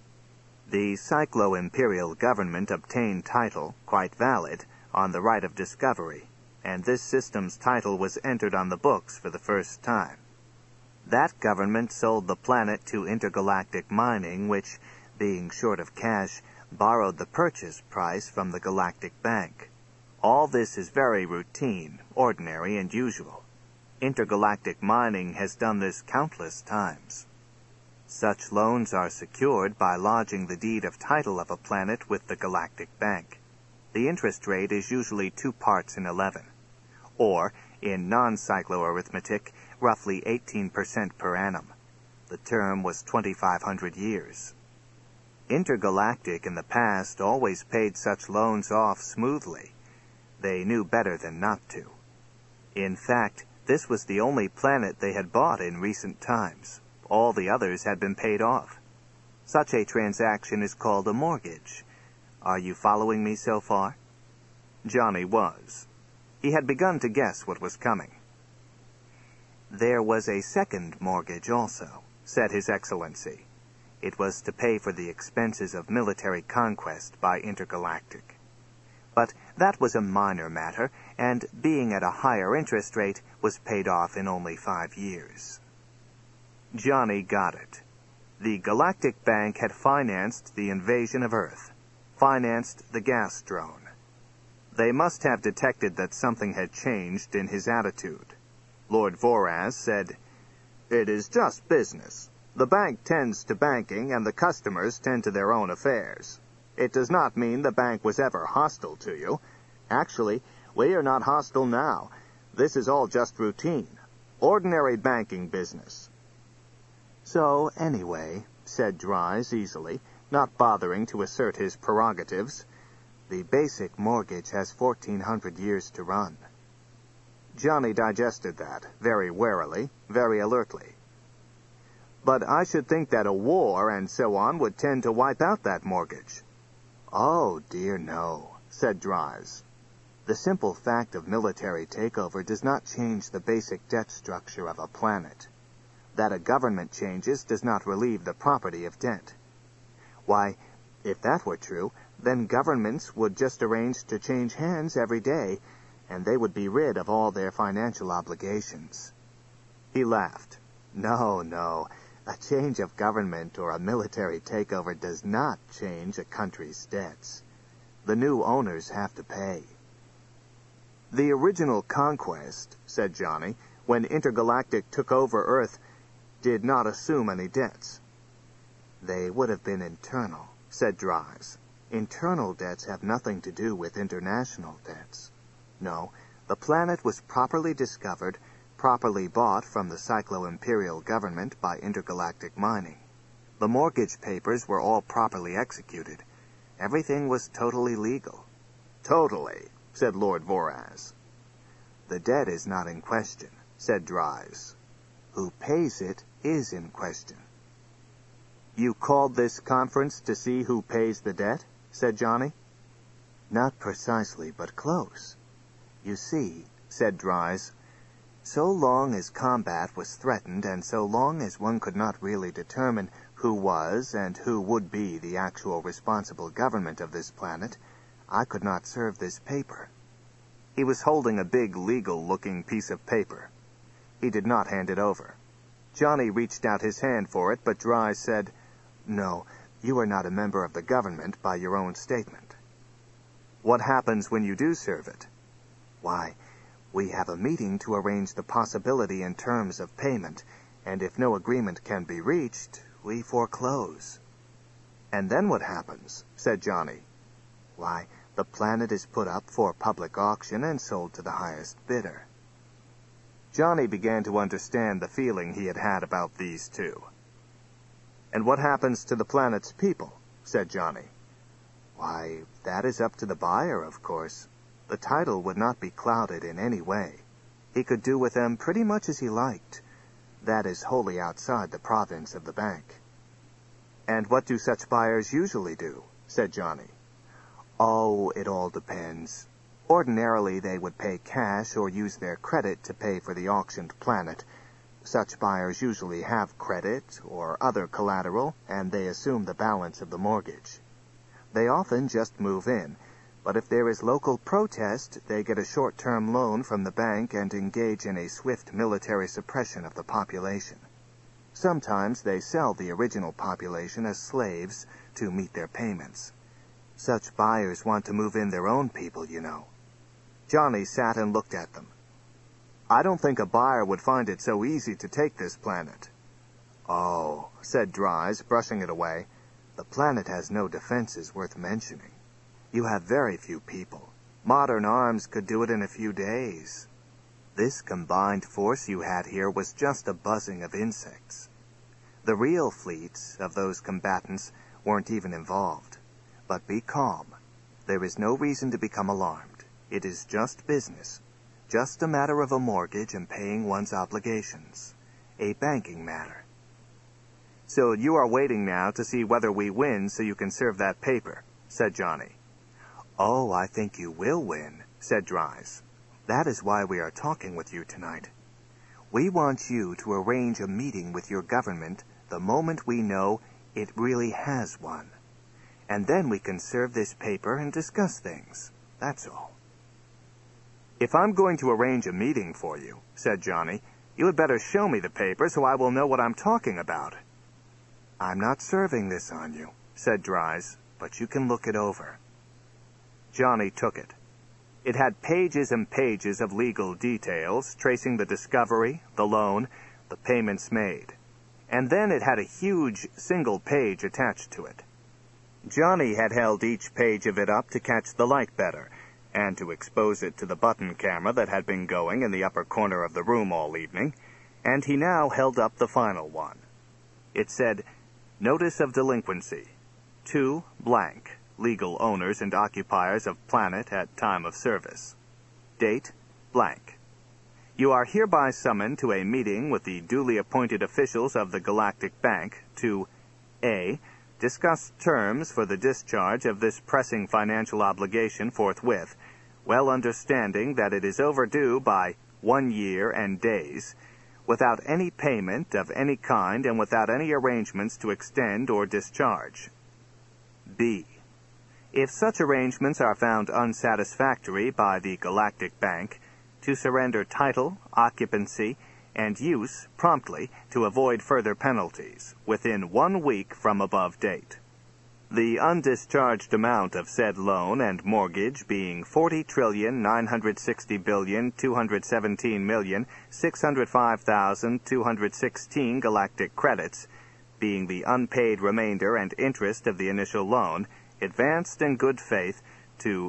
The Cyclo-Imperial government obtained title, quite valid, on the right of discovery, and this system's title was entered on the books for the first time. That government sold the planet to Intergalactic Mining, which, being short of cash, borrowed the purchase price from the Galactic Bank. All this is very routine, ordinary, and usual. Intergalactic Mining has done this countless times. Such loans are secured by lodging the deed of title of a planet with the Galactic Bank. The interest rate is usually two parts in eleven, or, in non-cyclo-arithmetic, roughly eighteen percent per annum. The term was twenty-five hundred years. Intergalactic in the past always paid such loans off smoothly. They knew better than not to. In fact, this was the only planet they had bought in recent times. All the others had been paid off. Such a transaction is called a mortgage. Are you following me so far? Johnny was. He had begun to guess what was coming. There was a second mortgage also, said His Excellency. It was to pay for the expenses of military conquest by Intergalactic. But that was a minor matter, and being at a higher interest rate, was paid off in only five years. Johnny got it. The Galactic Bank had financed the invasion of Earth, financed the gas drone. They must have detected that something had changed in his attitude. Lord Voraz said, "It is just business. The bank tends to banking, and the customers tend to their own affairs. It does not mean the bank was ever hostile to you. Actually, we are not hostile now. This is all just routine. Ordinary banking business." "So, anyway," said Dries easily, not bothering to assert his prerogatives, "the basic mortgage has fourteen hundred years to run." Johnny digested that, very warily, very alertly. "But I should think that a war and so on would tend to wipe out that mortgage." "Oh, dear no," said Dries. "The simple fact of military takeover does not change the basic debt structure of a planet. That a government changes does not relieve the property of debt. Why, if that were true, then governments would just arrange to change hands every day, and they would be rid of all their financial obligations." He laughed. "No, no. A change of government or a military takeover does not change a country's debts. The new owners have to pay." "The original conquest," said Johnny, "when Intergalactic took over Earth, did not assume any debts." "They would have been internal," said Dries. "Internal debts have nothing to do with international debts. No, The planet was properly discovered, properly bought from the Cyclo-Imperial government by intergalactic mining. The mortgage papers were all properly executed. Everything was totally legal. Totally, said Lord Voraz. The debt is not in question, said Dries. Who pays it is in question. You called this conference to see who pays the debt? Said Johnny. Not precisely, but close. You see, said Dries, so long as combat was threatened and so long as one could not really determine who was and who would be the actual responsible government of this planet, I could not serve this paper. He was holding a big legal-looking piece of paper. He did not hand it over. Johnny reached out his hand for it, but Dries said, No, you are not a member of the government by your own statement. What happens when you do serve it? Why, we have a meeting to arrange the possibility and terms of payment, and if no agreement can be reached, we foreclose. And then what happens? Said Johnny. Why, the planet is put up for public auction and sold to the highest bidder. Johnny began to understand the feeling he had had about these two. And what happens to the planet's people? Said Johnny. Why, that is up to the buyer, of course. The title would not be clouded in any way. He could do with them pretty much as he liked. That is wholly outside the province of the bank. And what do such buyers usually do? Said Johnny. Oh, it all depends. Ordinarily, they would pay cash or use their credit to pay for the auctioned planet. Such buyers usually have credit or other collateral, and they assume the balance of the mortgage. They often just move in, but if there is local protest, they get a short-term loan from the bank and engage in a swift military suppression of the population. Sometimes they sell the original population as slaves to meet their payments. Such buyers want to move in their own people, you know. Johnny sat and looked at them. I don't think a buyer would find it so easy to take this planet. Oh, said Dries, brushing it away. The planet has no defenses worth mentioning. You have very few people. Modern arms could do it in a few days. This combined force you had here was just a buzzing of insects. The real fleets of those combatants weren't even involved. But be calm. There is no reason to become alarmed. It is just business. Just a matter of a mortgage and paying one's obligations. A banking matter. So you are waiting now to see whether we win so you can serve that paper, said Johnny. Oh, I think you will win, said Dries. That is why we are talking with you tonight. We want you to arrange a meeting with your government the moment we know it really has one. And then we can serve this paper and discuss things. That's all. If I'm going to arrange a meeting for you, said Johnny, you had better show me the paper so I will know what I'm talking about. I'm not serving this on you, said Dries, but you can look it over. Johnny took it. It had pages and pages of legal details tracing the discovery, the loan, the payments made. And then it had a huge single page attached to it. Johnny had held each page of it up to catch the light better, and to expose it to the button camera that had been going in the upper corner of the room all evening, and he now held up the final one. It said, Notice of Delinquency. To blank, legal owners and occupiers of planet at time of service. Date, blank. You are hereby summoned to a meeting with the duly appointed officials of the Galactic Bank to A. Discuss terms for the discharge of this pressing financial obligation forthwith, well understanding that it is overdue by one year and days, without any payment of any kind and without any arrangements to extend or discharge. B. If such arrangements are found unsatisfactory by the Galactic Bank, to surrender title, occupancy, and use promptly to avoid further penalties within one week from above date. The undischarged amount of said loan and mortgage being forty trillion nine hundred sixty billion two hundred seventeen million six hundred five thousand two hundred sixteen galactic credits, being the unpaid remainder and interest of the initial loan, advanced in good faith to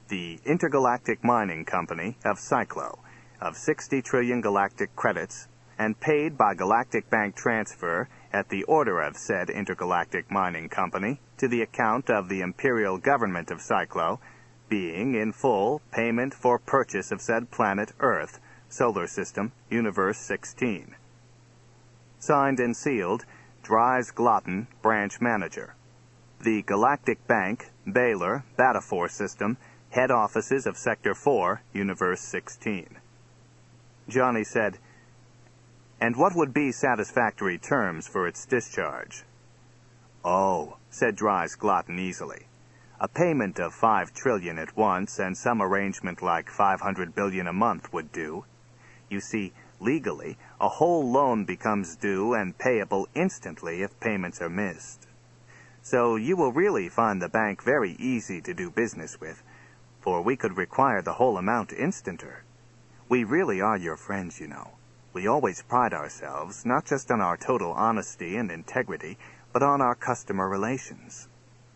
the Intergalactic Mining Company of Cyclo, of sixty trillion galactic credits, and paid by galactic bank transfer at the order of said Intergalactic Mining Company to the account of the Imperial Government of Cyclo, being in full payment for purchase of said planet Earth, Solar System, Universe sixteen. Signed and sealed, Dries Glotton, Branch Manager. The Galactic Bank, Baylor, Batafor System, Head Offices of Sector four, Universe sixteen. Johnny said, "And what would be satisfactory terms for its discharge?" "Oh," said Dries Glotton easily. "A payment of five trillion at once and some arrangement like five hundred billion a month would do. You see, legally, a whole loan becomes due and payable instantly if payments are missed. So you will really find the bank very easy to do business with, for we could require the whole amount instanter. We really are your friends, you know. We always pride ourselves not just on our total honesty and integrity, but on our customer relations."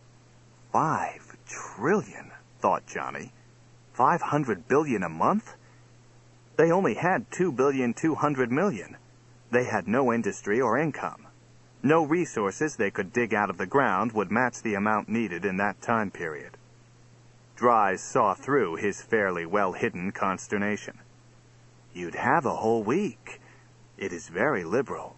Five trillion, thought Johnny. Five hundred billion a month? They only had two billion two hundred million. They had no industry or income. No resources they could dig out of the ground would match the amount needed in that time period. Dries saw through his fairly well-hidden consternation. "You'd have a whole week. It is very liberal."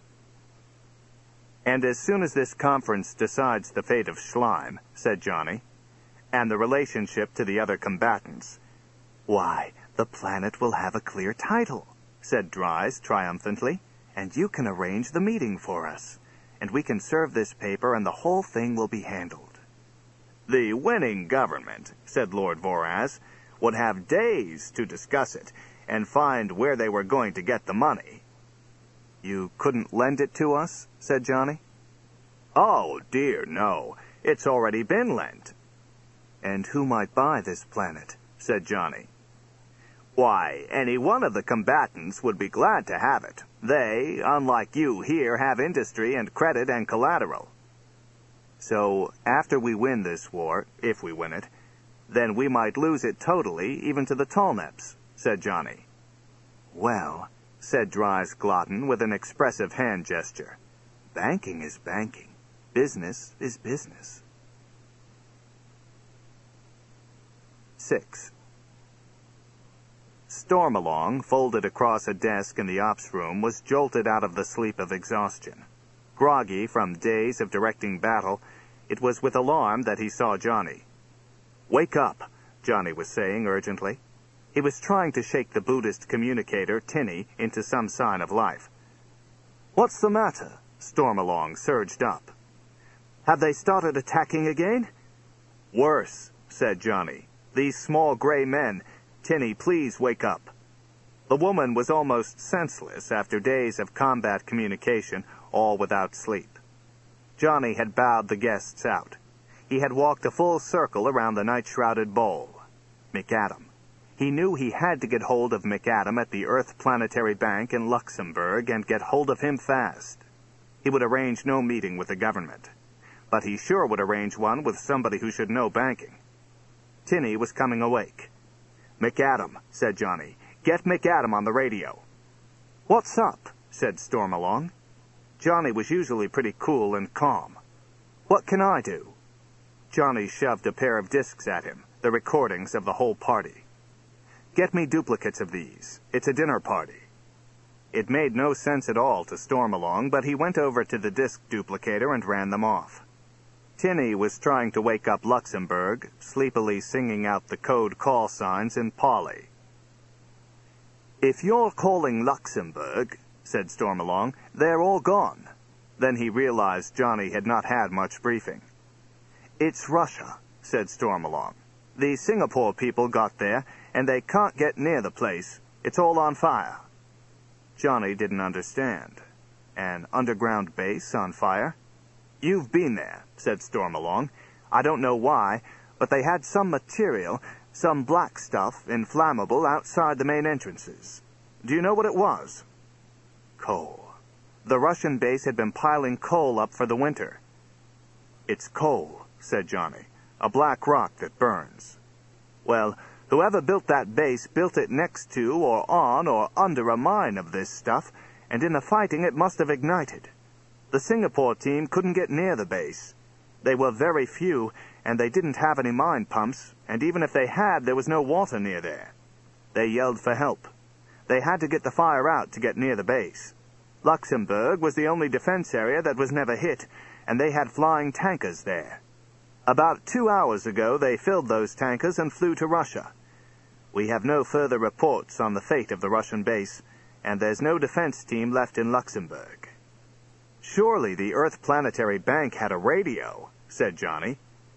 "And as soon as this conference decides the fate of Schleim," said Johnny, "and the relationship to the other combatants, why, the planet will have a clear title," said Dries triumphantly, "and you can arrange the meeting for us, and we can serve this paper and the whole thing will be handled." "The winning government," said Lord Voraz, "would have days to discuss it and find where they were going to get the money." "You couldn't lend it to us?" said Johnny. "Oh, dear, no. It's already been lent." "And who might buy this planet?" said Johnny. "Why, any one of the combatants would be glad to have it. They, unlike you here, have industry and credit and collateral." "So, after we win this war, if we win it, then we might lose it totally, even to the Tallneps," said Johnny. "Well," said Dries Glotton with an expressive hand gesture, "banking is banking. Business is business." Six. Stormalong, folded across a desk in the ops room, was jolted out of the sleep of exhaustion. Groggy from days of directing battle, it was with alarm that he saw Johnny. "Wake up," Johnny was saying urgently. He was trying to shake the Buddhist communicator, Tinny, into some sign of life. "What's the matter?" Stormalong surged up. "Have they started attacking again?" "Worse," said Johnny. "These small gray men. Tinny, please wake up." The woman was almost senseless after days of combat communication, all without sleep. Johnny had bowed the guests out. He had walked a full circle around the night-shrouded bowl. McAdam. He knew he had to get hold of McAdam at the Earth Planetary Bank in Luxembourg and get hold of him fast. He would arrange no meeting with the government, but he sure would arrange one with somebody who should know banking. Tinny was coming awake. "McAdam," said Johnny. "Get McAdam on the radio." "What's up?" said Stormalong. Johnny was usually pretty cool and calm. "What can I do?" Johnny shoved a pair of discs at him, the recordings of the whole party. "Get me duplicates of these. It's a dinner party." It made no sense at all to Stormalong, but he went over to the disc duplicator and ran them off. Tinny was trying to wake up Luxembourg, sleepily singing out the code call signs in Pali. "If you're calling Luxembourg," said Stormalong, "they're all gone." Then he realized Johnny had not had much briefing. "It's Russia," said Stormalong. "The Singapore people got there, and they can't get near the place. It's all on fire." Johnny didn't understand. An underground base on fire? "You've been there," said Stormalong. "I don't know why, but they had some material, some black stuff, inflammable, outside the main entrances. Do you know what it was?" Coal. The Russian base had been piling coal up for the winter. "It's coal," said Johnny. "A black rock that burns." Well, whoever built that base built it next to or on or under a mine of this stuff, and in the fighting it must have ignited. The Singapore team couldn't get near the base. They were very few, and they didn't have any mine pumps, and even if they had, there was no water near there. They yelled for help. They had to get the fire out to get near the base. Luxembourg was the only defense area that was never hit, and they had flying tankers there. About two hours ago, they filled those tankers and flew to Russia. We have no further reports on the fate of the Russian base, and there's no defense team left in Luxembourg. Surely the Earth Planetary Bank had a radio, said Johnny.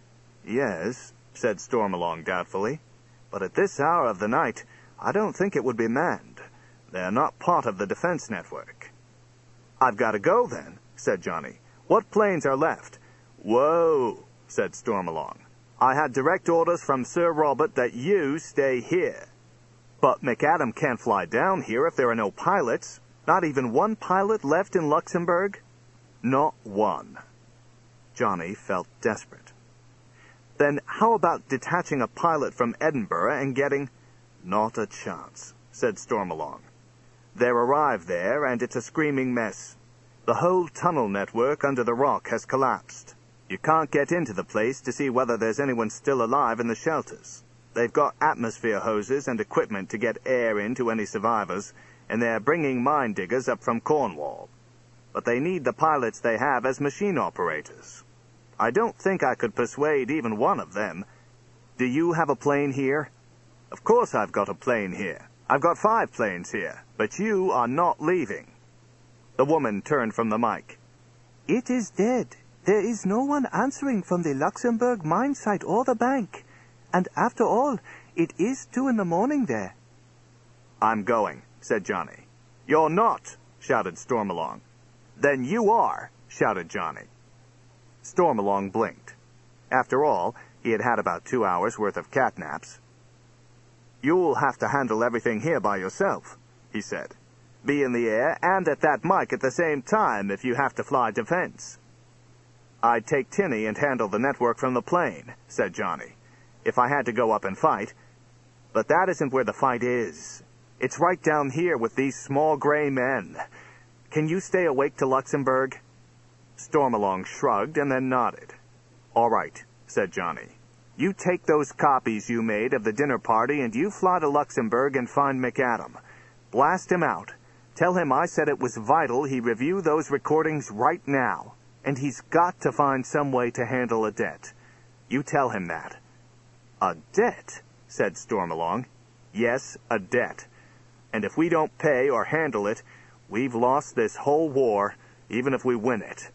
Yes, said Stormalong doubtfully, but at this hour of the night, I don't think it would be manned. They're not part of the defense network. I've got to go then, said Johnny. What planes are left? Whoa, said Stormalong. I had direct orders from Sir Robert that you stay here. But McAdam can't fly down here if there are no pilots. Not even one pilot left in Luxembourg? Not one. Johnny felt desperate. Then how about detaching a pilot from Edinburgh and getting... Not a chance, said Stormalong. They're arrived there, and it's a screaming mess. The whole tunnel network under the rock has collapsed. You can't get into the place to see whether there's anyone still alive in the shelters. They've got atmosphere hoses and equipment to get air into any survivors, and they're bringing mine diggers up from Cornwall. But they need the pilots they have as machine operators. I don't think I could persuade even one of them. Do you have a plane here? Of course I've got a plane here. I've got five planes here, but you are not leaving. The woman turned from the mic. It is dead. There is no one answering from the Luxembourg mine site or the bank. And after all, it is two in the morning there. I'm going, said Johnny. You're not, shouted Stormalong. Then you are, shouted Johnny. Stormalong blinked. After all, he had had about two hours' worth of catnaps. You'll have to handle everything here by yourself, he said. Be in the air and at that mic at the same time if you have to fly defense. I'd take Tinny and handle the network from the plane, said Johnny, if I had to go up and fight. But that isn't where the fight is. It's right down here with these small gray men. Can you stay awake to Luxembourg? Stormalong shrugged and then nodded. All right, said Johnny. You take those copies you made of the dinner party and you fly to Luxembourg and find McAdam. Blast him out. Tell him I said it was vital he review those recordings right now. And he's got to find some way to handle a debt. You tell him that. A debt, said Stormalong. Yes, a debt. And if we don't pay or handle it, we've lost this whole war, even if we win it.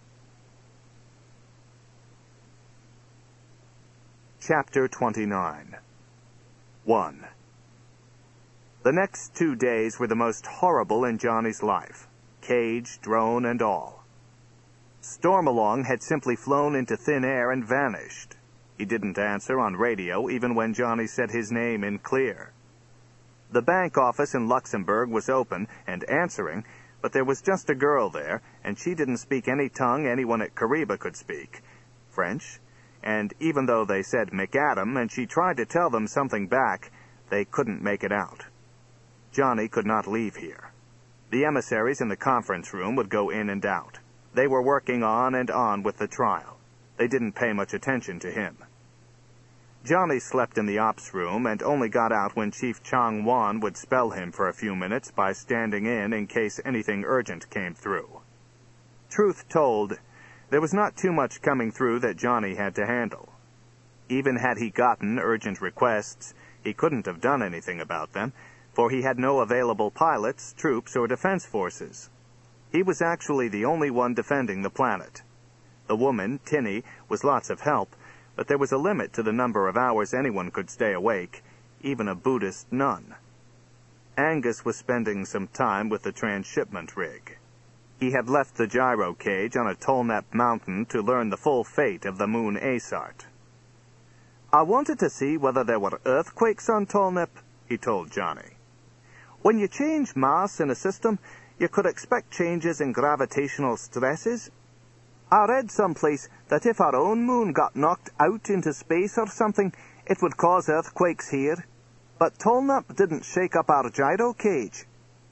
Chapter twenty-nine. one. The next two days were the most horrible in Johnny's life, cage, drone, and all. Stormalong had simply flown into thin air and vanished. He didn't answer on radio even when Johnny said his name in clear. The bank office in Luxembourg was open and answering, but there was just a girl there, and she didn't speak any tongue anyone at Kariba could speak, French, and even though they said McAdam and she tried to tell them something back, they couldn't make it out. Johnny could not leave here. The emissaries in the conference room would go in and out. They were working on and on with the trial. They didn't pay much attention to him. Johnny slept in the ops room and only got out when Chief Chang Wan would spell him for a few minutes by standing in in case anything urgent came through. Truth told, there was not too much coming through that Johnny had to handle. Even had he gotten urgent requests, he couldn't have done anything about them, for he had no available pilots, troops, or defense forces. He was actually the only one defending the planet. The woman, Tinny, was lots of help, but there was a limit to the number of hours anyone could stay awake, even a Buddhist nun. Angus was spending some time with the transshipment rig. He had left the gyro cage on a Tolnep mountain to learn the full fate of the moon Asart. I wanted to see whether there were earthquakes on Tolnep, he told Johnny. When you change mass in a system, you could expect changes in gravitational stresses. I read someplace that if our own moon got knocked out into space or something, It would cause earthquakes here, but Tolnap didn't shake up our gyro cage.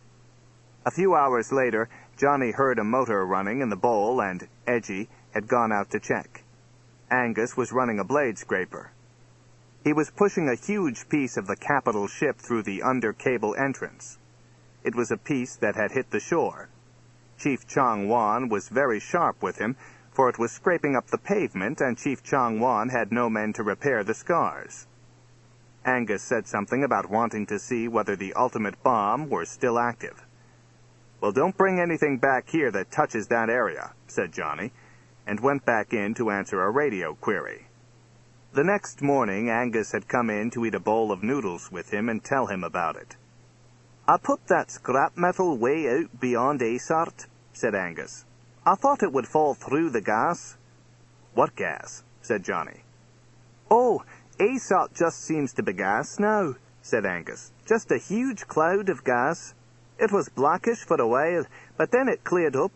A few hours later, Johnny heard a motor running in the bowl, and Edgy had gone out to check. Angus was running a blade scraper. He was pushing a huge piece of the capital ship through the under-cable entrance. It was a piece that had hit the shore. Chief Chong Wan was very sharp with him, for it was scraping up the pavement, and Chief Chong Wan had no men to repair the scars. Angus said something about wanting to see whether the ultimate bomb were still active. "Well, don't bring anything back here that touches that area," said Johnny, and went back in to answer a radio query. The next morning, Angus had come in to eat a bowl of noodles with him and tell him about it. "I put that scrap metal way out beyond Asart," said Angus. "I thought it would fall through the gas." "What gas?" said Johnny. "Oh, Asart just seems to be gas now," said Angus. "Just a huge cloud of gas. It was blackish for a while, but then it cleared up.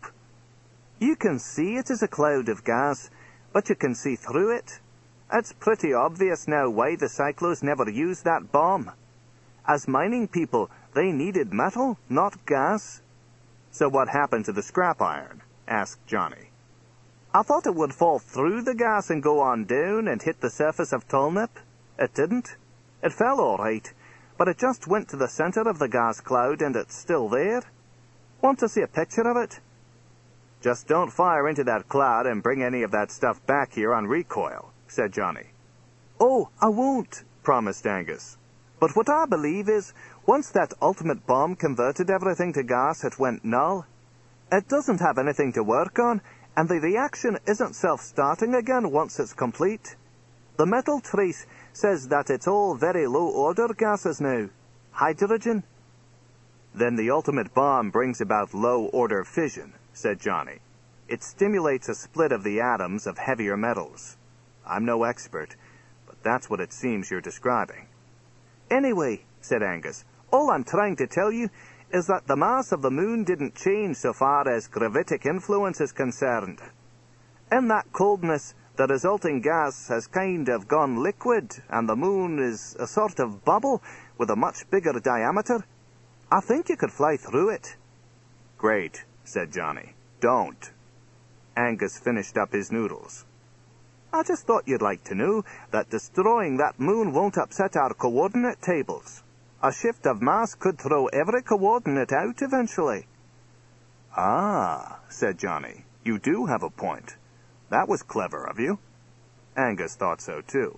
You can see it is a cloud of gas, but you can see through it. It's pretty obvious now why the Cyclos never used that bomb. As mining people, they needed metal, not gas." "So what happened to the scrap iron?" asked Johnny. "I thought it would fall through the gas and go on down and hit the surface of Tolnap. It didn't. It fell all right, but it just went to the center of the gas cloud, and it's still there. Want to see a picture of it?" "Just don't fire into that cloud and bring any of that stuff back here on recoil," said Johnny. "Oh, I won't," promised Angus. "But what I believe is, once that ultimate bomb converted everything to gas, it went null. It doesn't have anything to work on, and the reaction isn't self-starting again once it's complete. The metal trace says that it's all very low-order gases now. Hydrogen." "Then the ultimate bomb brings about low-order fission," said Johnny. "It stimulates a split of the atoms of heavier metals. I'm no expert, but that's what it seems you're describing." "Anyway," said Angus, "all I'm trying to tell you is that the mass of the moon didn't change so far as gravitic influence is concerned. In that coldness, the resulting gas has kind of gone liquid, and the moon is a sort of bubble with a much bigger diameter. I think you could fly through it." "Great," said Johnny. "Don't." Angus finished up his noodles. "I just thought you'd like to know that destroying that moon won't upset our coordinate tables. A shift of mass could throw every coordinate out eventually." "Ah," said Johnny. "You do have a point. That was clever of you." Angus thought so too.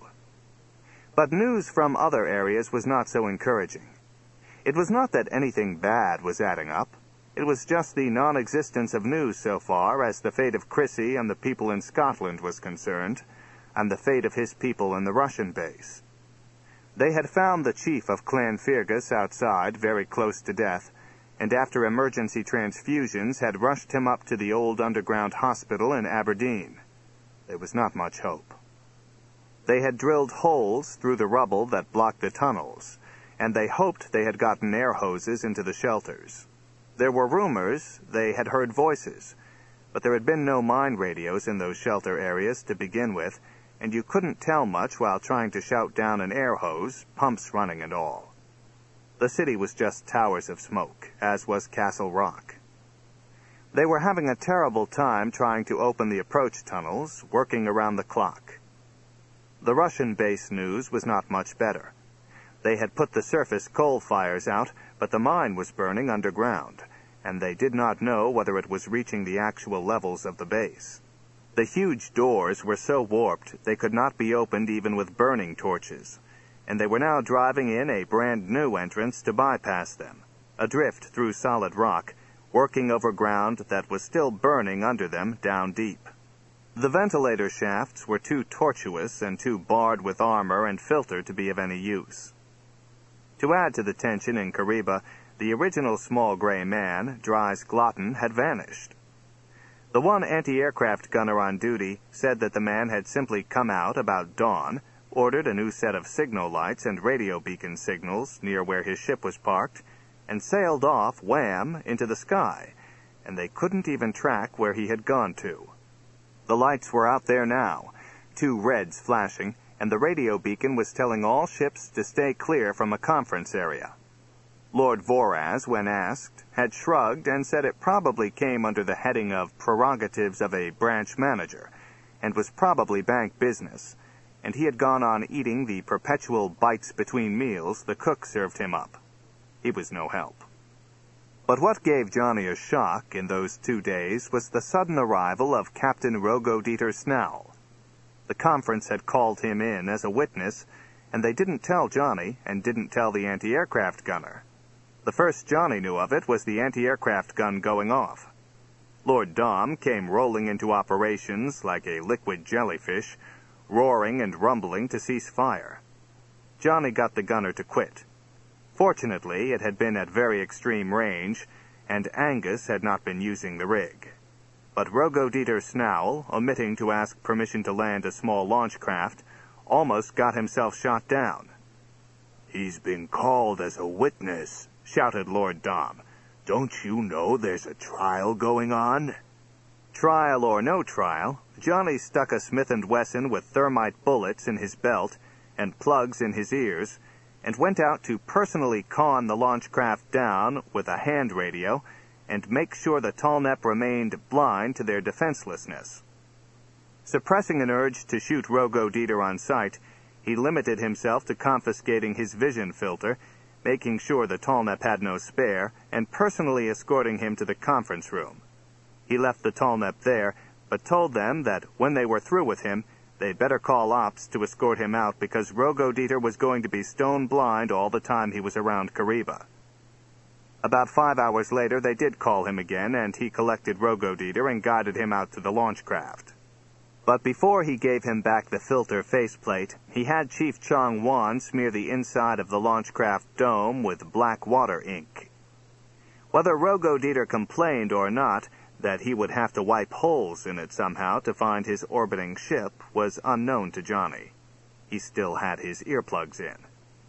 But news from other areas was not so encouraging. It was not that anything bad was adding up. It was just the non-existence of news so far as the fate of Chrissy and the people in Scotland was concerned, and the fate of his people in the Russian base. They had found the chief of Clan Fergus outside, very close to death, and after emergency transfusions had rushed him up to the old underground hospital in Aberdeen. There was not much hope. They had drilled holes through the rubble that blocked the tunnels, and they hoped they had gotten air hoses into the shelters. There were rumors, they had heard voices, but there had been no mine radios in those shelter areas to begin with, and you couldn't tell much while trying to shout down an air hose, pumps running and all. The city was just towers of smoke, as was Castle Rock. They were having a terrible time trying to open the approach tunnels, working around the clock. The Russian base news was not much better. They had put the surface coal fires out, but the mine was burning underground, and they did not know whether it was reaching the actual levels of the base. The huge doors were so warped they could not be opened even with burning torches, and they were now driving in a brand-new entrance to bypass them, adrift through solid rock, working over ground that was still burning under them down deep. The ventilator shafts were too tortuous and too barred with armor and filter to be of any use. To add to the tension in Kariba, the original small gray man, Dries Glotton, had vanished. The one anti-aircraft gunner on duty said that the man had simply come out about dawn, ordered a new set of signal lights and radio beacon signals near where his ship was parked, and sailed off, wham, into the sky, and they couldn't even track where he had gone to. The lights were out there now, two reds flashing, and the radio beacon was telling all ships to stay clear from a conference area. Lord Voraz, when asked, had shrugged and said it probably came under the heading of prerogatives of a branch manager, and was probably bank business, and he had gone on eating the perpetual bites between meals the cook served him up. He was no help. But what gave Johnny a shock in those two days was the sudden arrival of Captain Rogodieter Snell. The conference had called him in as a witness, and they didn't tell Johnny and didn't tell the anti-aircraft gunner. The first Johnny knew of it was the anti-aircraft gun going off. Lord Dom came rolling into operations like a liquid jellyfish, roaring and rumbling to cease fire. Johnny got the gunner to quit. Fortunately, it had been at very extreme range, and Angus had not been using the rig. But Rogodieter Snell, omitting to ask permission to land a small launch craft, almost got himself shot down. "He's been called as a witness," shouted Lord Dom. "Don't you know there's a trial going on?" Trial or no trial, Johnny stuck a Smith and Wesson with thermite bullets in his belt and plugs in his ears, and went out to personally con the launch craft down with a hand radio and make sure the Tallnepp remained blind to their defenselessness. Suppressing an urge to shoot Rogodieter on sight, he limited himself to confiscating his vision filter, making sure the Tallnepp had no spare, and personally escorting him to the conference room. He left the Tallnepp there, but told them that when they were through with him, they'd better call ops to escort him out because Rogodieter was going to be stone blind all the time he was around Kariba. About five hours later, they did call him again, and he collected Rogodieter and guided him out to the launch craft. But before he gave him back the filter faceplate, he had Chief Chong Wan smear the inside of the launch craft dome with black water ink. Whether Rogodieter complained or not, that he would have to wipe holes in it somehow to find his orbiting ship was unknown to Johnny. He still had his earplugs in.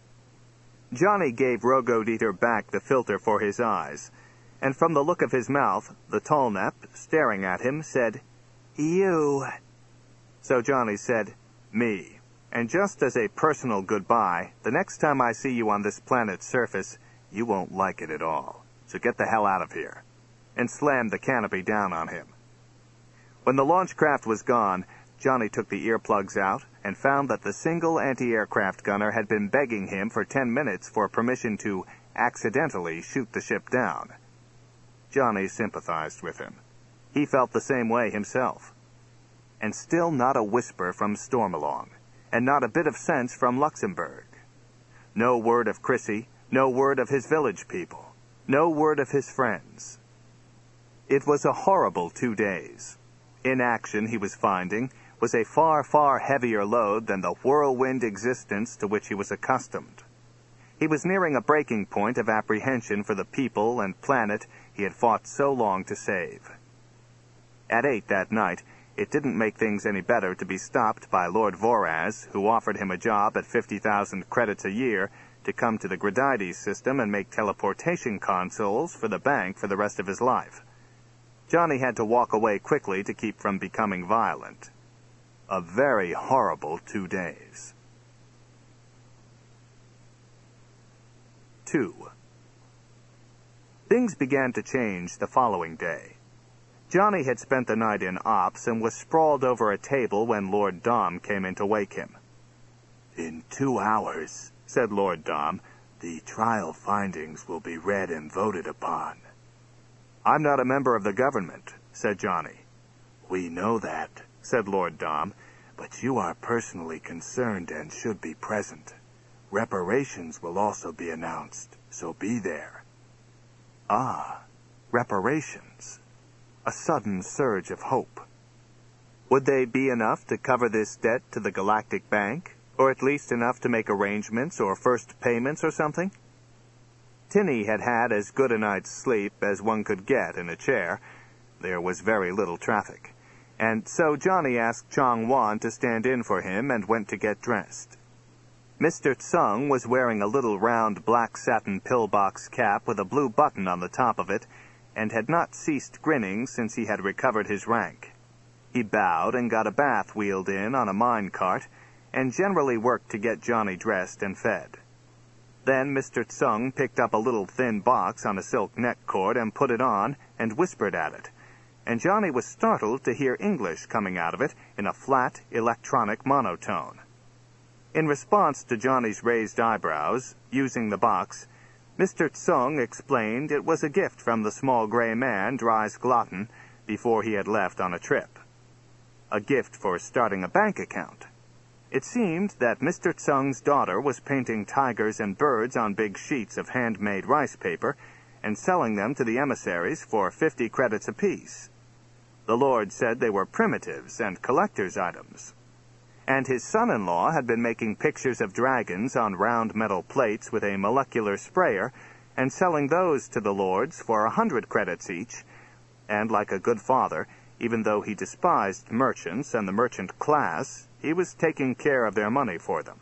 Johnny gave Rogodieter back the filter for his eyes, and from the look of his mouth, the Tallnepp, staring at him, said, "You." So Johnny said, "Me. And just as a personal goodbye, the next time I see you on this planet's surface, you won't like it at all. So get the hell out of here," and slammed the canopy down on him. When the launch craft was gone, Johnny took the earplugs out and found that the single anti-aircraft gunner had been begging him for ten minutes for permission to accidentally shoot the ship down. Johnny sympathized with him. He felt the same way himself. And still not a whisper from Stormalong, and not a bit of sense from Luxembourg. No word of Chrissy, no word of his village people, no word of his friends. It was a horrible two days. Inaction, he was finding, was a far, far heavier load than the whirlwind existence to which he was accustomed. He was nearing a breaking point of apprehension for the people and planet he had fought so long to save. At eight that night, it didn't make things any better to be stopped by Lord Voraz, who offered him a job at fifty thousand credits a year to come to the Gradides system and make teleportation consoles for the bank for the rest of his life. Johnny had to walk away quickly to keep from becoming violent. A very horrible two days. Two. Things began to change the following day. Johnny had spent the night in ops and was sprawled over a table when Lord Dom came in to wake him. "In two hours," said Lord Dom, "the trial findings will be read and voted upon." "I'm not a member of the government," said Johnny. "We know that," said Lord Dom, "but you are personally concerned and should be present. Reparations will also be announced, so be there." Ah, reparations. A sudden surge of hope. Would they be enough to cover this debt to the Galactic Bank, or at least enough to make arrangements or first payments or something? Tinny had had as good a night's sleep as one could get in a chair. There was very little traffic. And so Johnny asked Chong Wan to stand in for him and went to get dressed. Mister Tsung was wearing a little round black satin pillbox cap with a blue button on the top of it, and had not ceased grinning since he had recovered his rank. He bowed and got a bath wheeled in on a mine cart, and generally worked to get Johnny dressed and fed. Then Mister Tsung picked up a little thin box on a silk neck cord and put it on and whispered at it, and Johnny was startled to hear English coming out of it in a flat, electronic monotone. In response to Johnny's raised eyebrows, using the box, Mister Tsung explained it was a gift from the small gray man, Dries Glotten, before he had left on a trip. A gift for starting a bank account. It seemed that Mister Tsung's daughter was painting tigers and birds on big sheets of handmade rice paper and selling them to the emissaries for fifty credits apiece. The Lord said they were primitives and collector's items. And his son-in-law had been making pictures of dragons on round metal plates with a molecular sprayer and selling those to the lords for a hundred credits each, and like a good father, even though he despised merchants and the merchant class, he was taking care of their money for them.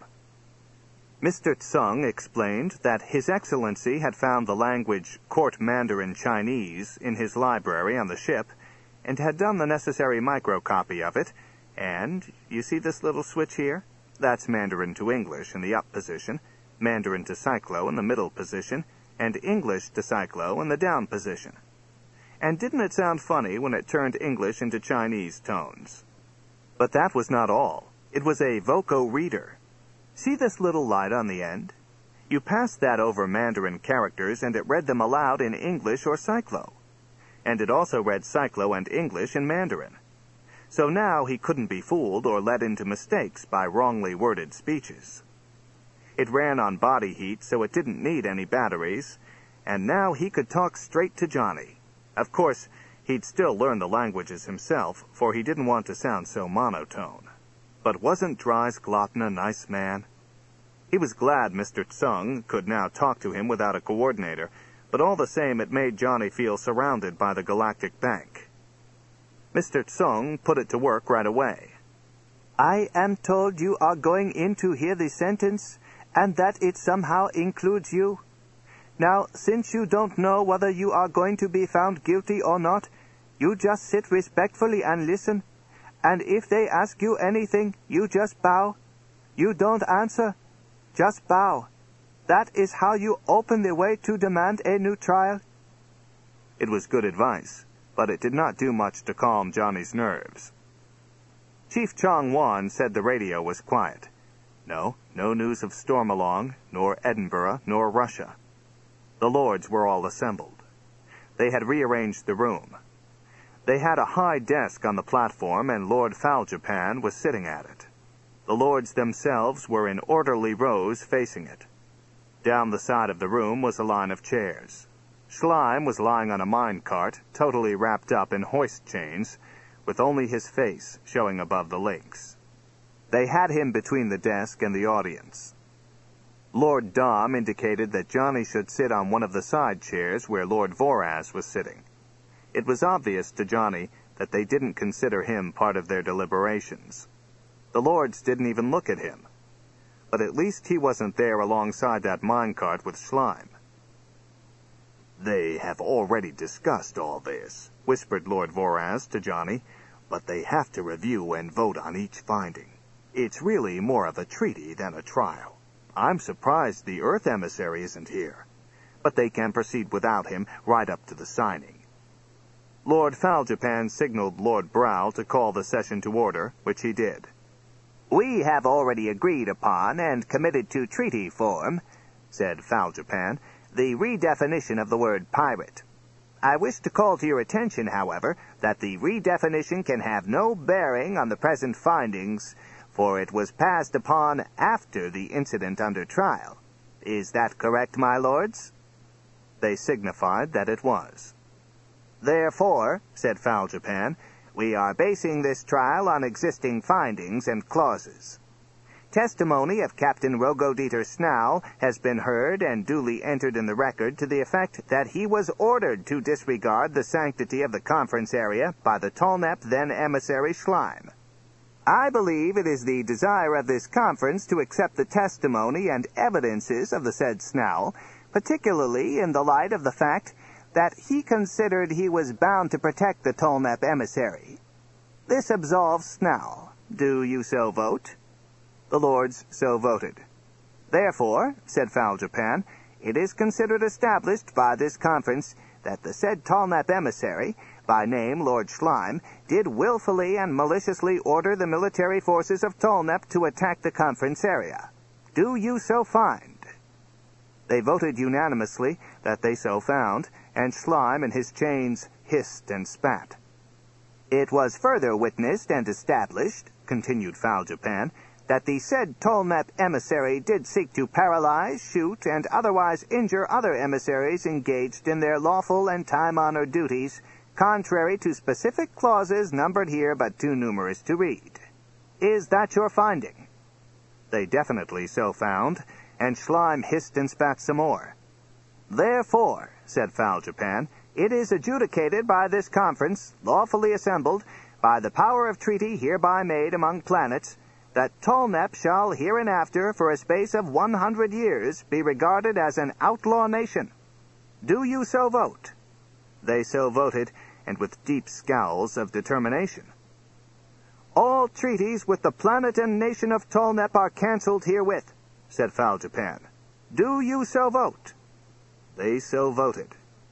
Mister Tsung explained that His Excellency had found the language Court Mandarin Chinese in his library on the ship and had done the necessary microcopy of it, and, you see this little switch here? That's Mandarin to English in the up position, Mandarin to Cyclo in the middle position, and English to Cyclo in the down position. And didn't it sound funny when it turned English into Chinese tones? But that was not all. It was a voco reader. See this little light on the end? You passed that over Mandarin characters and it read them aloud in English or Cyclo. And it also read Cyclo and English in Mandarin. So now he couldn't be fooled or led into mistakes by wrongly worded speeches. It ran on body heat, so it didn't need any batteries, and now he could talk straight to Johnny. Of course, he'd still learn the languages himself, for he didn't want to sound so monotone. But wasn't Dries Glotten a nice man? He was glad Mister Tsung could now talk to him without a coordinator, but all the same it made Johnny feel surrounded by the Galactic Bank. Mister Tsung put it to work right away. I am told you are going in to hear the sentence, and that it somehow includes you. Now, since you don't know whether you are going to be found guilty or not, you just sit respectfully and listen, and if they ask you anything, you just bow. You don't answer. Just bow. That is how you open the way to demand a new trial. It was good advice, but it did not do much to calm Johnny's nerves. Chief Chong Wan said the radio was quiet. No, no news of Stormalong, nor Edinburgh, nor Russia. The lords were all assembled. They had rearranged the room. They had a high desk on the platform, and Lord Faljapan was sitting at it. The lords themselves were in orderly rows facing it. Down the side of the room was a line of chairs. Schleim was lying on a mine cart, totally wrapped up in hoist chains, with only his face showing above the links. They had him between the desk and the audience. Lord Dom indicated that Johnny should sit on one of the side chairs where Lord Voraz was sitting. It was obvious to Johnny that they didn't consider him part of their deliberations. The lords didn't even look at him. But at least he wasn't there alongside that minecart with Schleim. "They have already discussed all this," whispered Lord Voraz to Johnny, "but they have to review and vote on each finding. It's really more of a treaty than a trial. I'm surprised the Earth emissary isn't here, but they can proceed without him right up to the signing." Lord Faljapan signaled Lord Brow to call the session to order, which he did. "We have already agreed upon and committed to treaty form," said Faljapan, "the redefinition of the word pirate. I wish to call to your attention, however, that the redefinition can have no bearing on the present findings, for it was passed upon after the incident under trial. Is that correct, my lords?" They signified that it was. "Therefore," said Faljapan, "we are basing this trial on existing findings and clauses. Testimony of Captain Rogodieter Snau has been heard and duly entered in the record to the effect that he was ordered to disregard the sanctity of the conference area by the Tolnep then emissary Schleim. I believe it is the desire of this conference to accept the testimony and evidences of the said Snau, particularly in the light of the fact that he considered he was bound to protect the Tolnep emissary. This absolves Snau. Do you so vote?" The Lords so voted. Therefore, said Foul Japan, it is considered established by this conference that the said Tallnap emissary, by name Lord Schleim, did willfully and maliciously order the military forces of Tallnap to attack the conference area. Do you so find? They voted unanimously that they so found, and Schleim and his chains hissed and spat. It was further witnessed and established, continued Foul Japan, that the said Tallnap emissary did seek to paralyze, shoot, and otherwise injure other emissaries engaged in their lawful and time-honored duties, contrary to specific clauses numbered here but too numerous to read. Is that your finding? They definitely so found, and Schleim hissed and spat some more. Therefore, said Foul Japan, it is adjudicated by this conference, lawfully assembled, by the power of treaty hereby made among planets, that Tallnap shall hereinafter, for a space of one hundred years, be regarded as an outlaw nation. Do you so vote? They so voted, and with deep scowls of determination. All treaties with the planet and nation of Tallnap are cancelled herewith, said Foul Japan. Do you so vote? They so voted.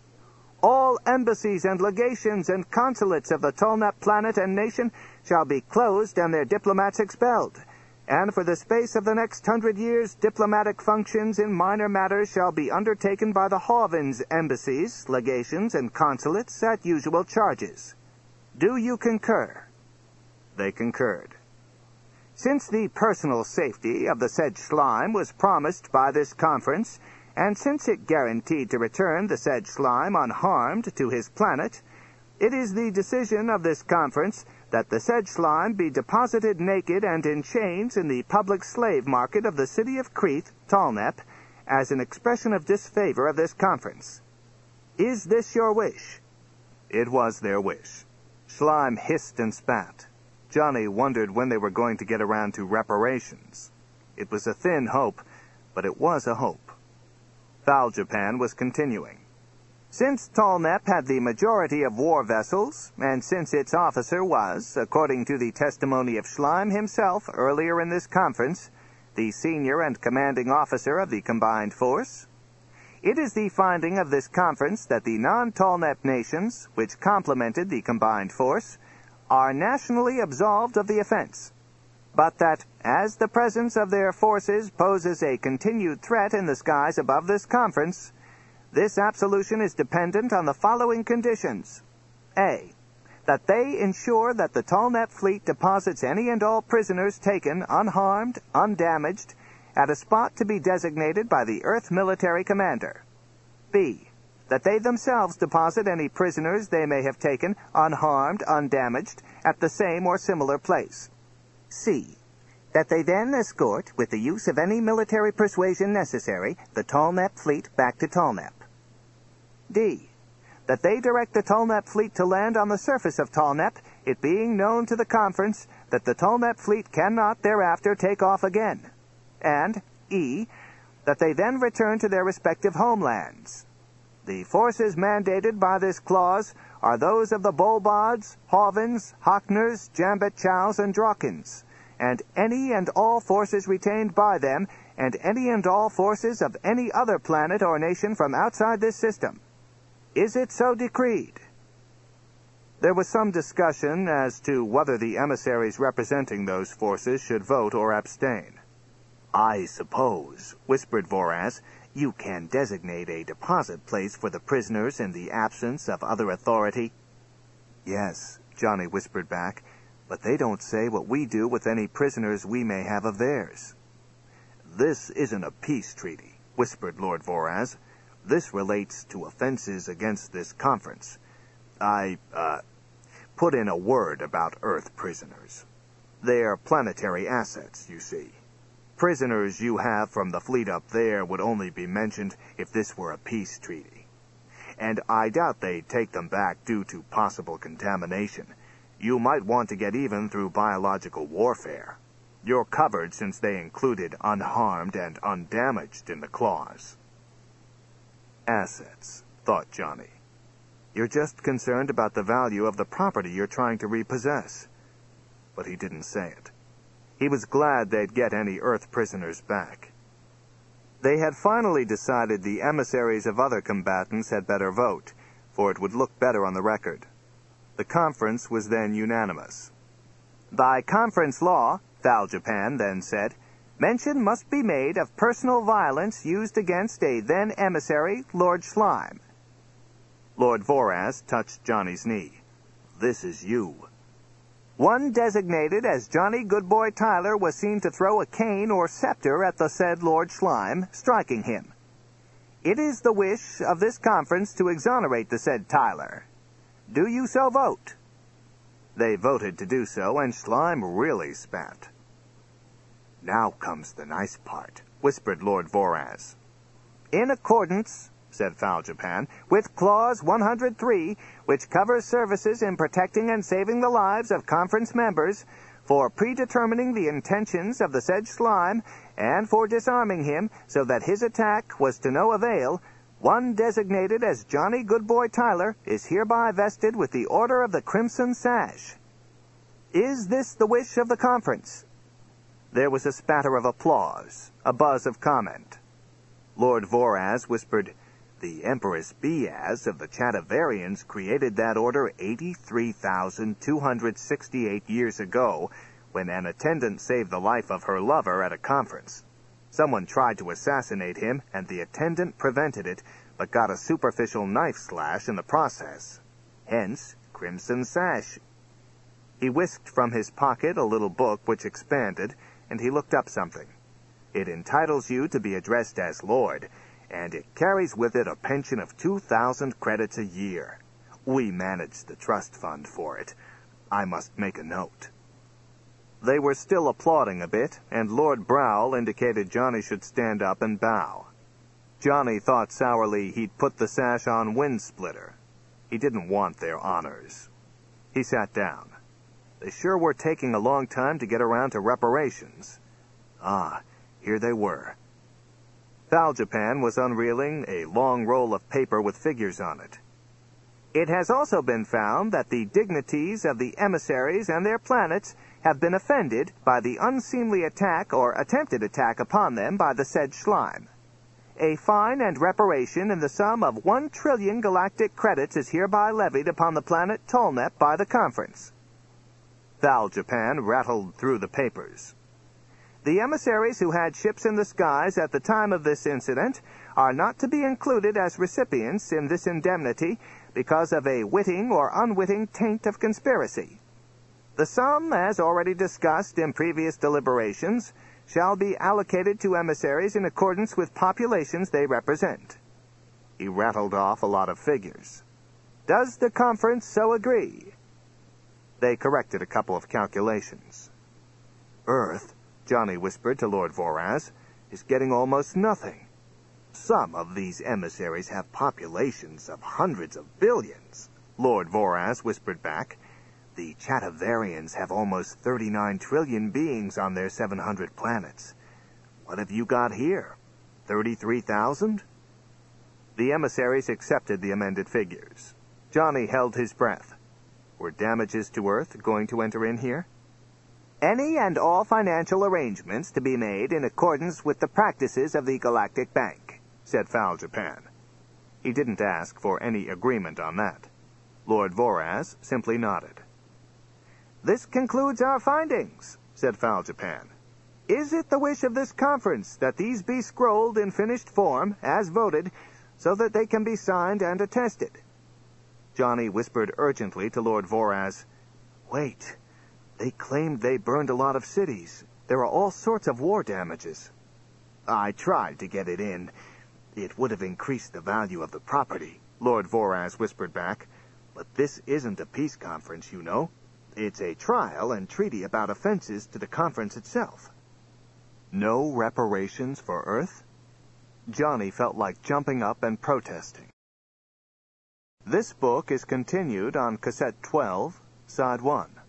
All embassies and legations and consulates of the Tallnap planet and nation shall be closed and their diplomats expelled, and for the space of the next hundred years diplomatic functions in minor matters shall be undertaken by the Hawvins embassies, legations, and consulates at usual charges. Do you concur? They concurred. Since the personal safety of the said Schleim was promised by this conference, and since it guaranteed to return the said Schleim unharmed to his planet, it is the decision of this conference that the said Schleim be deposited naked and in chains in the public slave market of the city of Crete, Tallnap, as an expression of disfavor of this conference. Is this your wish? It was their wish. Schleim hissed and spat. Johnny wondered when they were going to get around to reparations. It was a thin hope, but it was a hope. Foul Japan was continuing. Since Tallnap had the majority of war vessels, and since its officer was, according to the testimony of Schleim himself earlier in this conference, the senior and commanding officer of the combined force, it is the finding of this conference that the non-Tallnap nations, which complemented the combined force, are nationally absolved of the offense, but that, as the presence of their forces poses a continued threat in the skies above this conference, this absolution is dependent on the following conditions. A. That they ensure that the Tallnap fleet deposits any and all prisoners taken, unharmed, undamaged, at a spot to be designated by the Earth Military Commander. B. That they themselves deposit any prisoners they may have taken, unharmed, undamaged, at the same or similar place. C. That they then escort, with the use of any military persuasion necessary, the Tallnap fleet back to Tallnap. D. That they direct the Tallnap fleet to land on the surface of Tallnap, it being known to the conference that the Tallnap fleet cannot thereafter take off again. And E. That they then return to their respective homelands. The forces mandated by this clause are those of the Bolbods, Hawvins, Hockners, Jambet Chows, and Drawkins, and any and all forces retained by them, and any and all forces of any other planet or nation from outside this system. Is it so decreed? There was some discussion as to whether the emissaries representing those forces should vote or abstain. I suppose, whispered Voraz, you can designate a deposit place for the prisoners in the absence of other authority. Yes, Johnny whispered back, but they don't say what we do with any prisoners we may have of theirs. This isn't a peace treaty, whispered Lord Voraz. This relates to offenses against this conference. I, uh, put in a word about Earth prisoners. They're planetary assets, you see. Prisoners you have from the fleet up there would only be mentioned if this were a peace treaty. And I doubt they'd take them back due to possible contamination. You might want to get even through biological warfare. You're covered since they included unharmed and undamaged in the clause. Assets, thought Johnny. You're just concerned about the value of the property you're trying to repossess. But he didn't say it. He was glad they'd get any Earth prisoners back. They had finally decided the emissaries of other combatants had better vote, for it would look better on the record. The conference was then unanimous. By conference law, Val Japan then said, mention must be made of personal violence used against a then emissary, Lord Schleim. Lord Voraz touched Johnny's knee. This is you. One designated as Johnny Goodboy Tyler was seen to throw a cane or scepter at the said Lord Schleim, striking him. It is the wish of this conference to exonerate the said Tyler. Do you so vote? They voted to do so, and Schleim really spat. Now comes the nice part, whispered Lord Voraz. In accordance, said Val Japan, with Clause one hundred three, which covers services in protecting and saving the lives of conference members, for predetermining the intentions of the said Schleim, and for disarming him so that his attack was to no avail, one designated as Johnny Goodboy Tyler is hereby vested with the Order of the Crimson Sash. Is this the wish of the conference? There was a spatter of applause, a buzz of comment. Lord Voraz whispered, the Empress Biaz of the Chatavarians created that order eighty-three thousand two hundred sixty-eight years ago when an attendant saved the life of her lover at a conference. Someone tried to assassinate him, and the attendant prevented it, but got a superficial knife slash in the process. Hence, Crimson Sash. He whisked from his pocket a little book which expanded, and he looked up something. It entitles you to be addressed as Lord, and it carries with it a pension of two thousand credits a year. We manage the trust fund for it. I must make a note. They were still applauding a bit, and Lord Browl indicated Johnny should stand up and bow. Johnny thought sourly he'd put the sash on Windsplitter. He didn't want their honors. He sat down. They sure were taking a long time to get around to reparations. Ah, here they were. Val Japan was unreeling a long roll of paper with figures on it. It has also been found that the dignities of the emissaries and their planets have been offended by the unseemly attack or attempted attack upon them by the said Schleim. A fine and reparation in the sum of one trillion galactic credits is hereby levied upon the planet Tolnep by the conference. Val Japan rattled through the papers. The emissaries who had ships in the skies at the time of this incident are not to be included as recipients in this indemnity because of a witting or unwitting taint of conspiracy. The sum, as already discussed in previous deliberations, shall be allocated to emissaries in accordance with populations they represent. He rattled off a lot of figures. Does the conference so agree? They corrected a couple of calculations. Earth, Johnny whispered to Lord Voraz, is getting almost nothing. Some of these emissaries have populations of hundreds of billions, Lord Voraz whispered back. The Chatavarians have almost thirty-nine trillion beings on their seven hundred planets. What have you got here? thirty-three thousand? The emissaries accepted the amended figures. Johnny held his breath. Were damages to Earth going to enter in here? Any and all financial arrangements to be made in accordance with the practices of the Galactic Bank, said Val Japan. He didn't ask for any agreement on that. Lord Voraz simply nodded. This concludes our findings, said Val Japan. Is it the wish of this conference that these be scrolled in finished form, as voted, so that they can be signed and attested? Johnny whispered urgently to Lord Voraz, Wait. They claimed they burned a lot of cities. There are all sorts of war damages. I tried to get it in. It would have increased the value of the property, Lord Voraz whispered back. But this isn't a peace conference, you know. It's a trial and treaty about offenses to the conference itself. No reparations for Earth? Johnny felt like jumping up and protesting. This book is continued on Cassette twelve, Side one.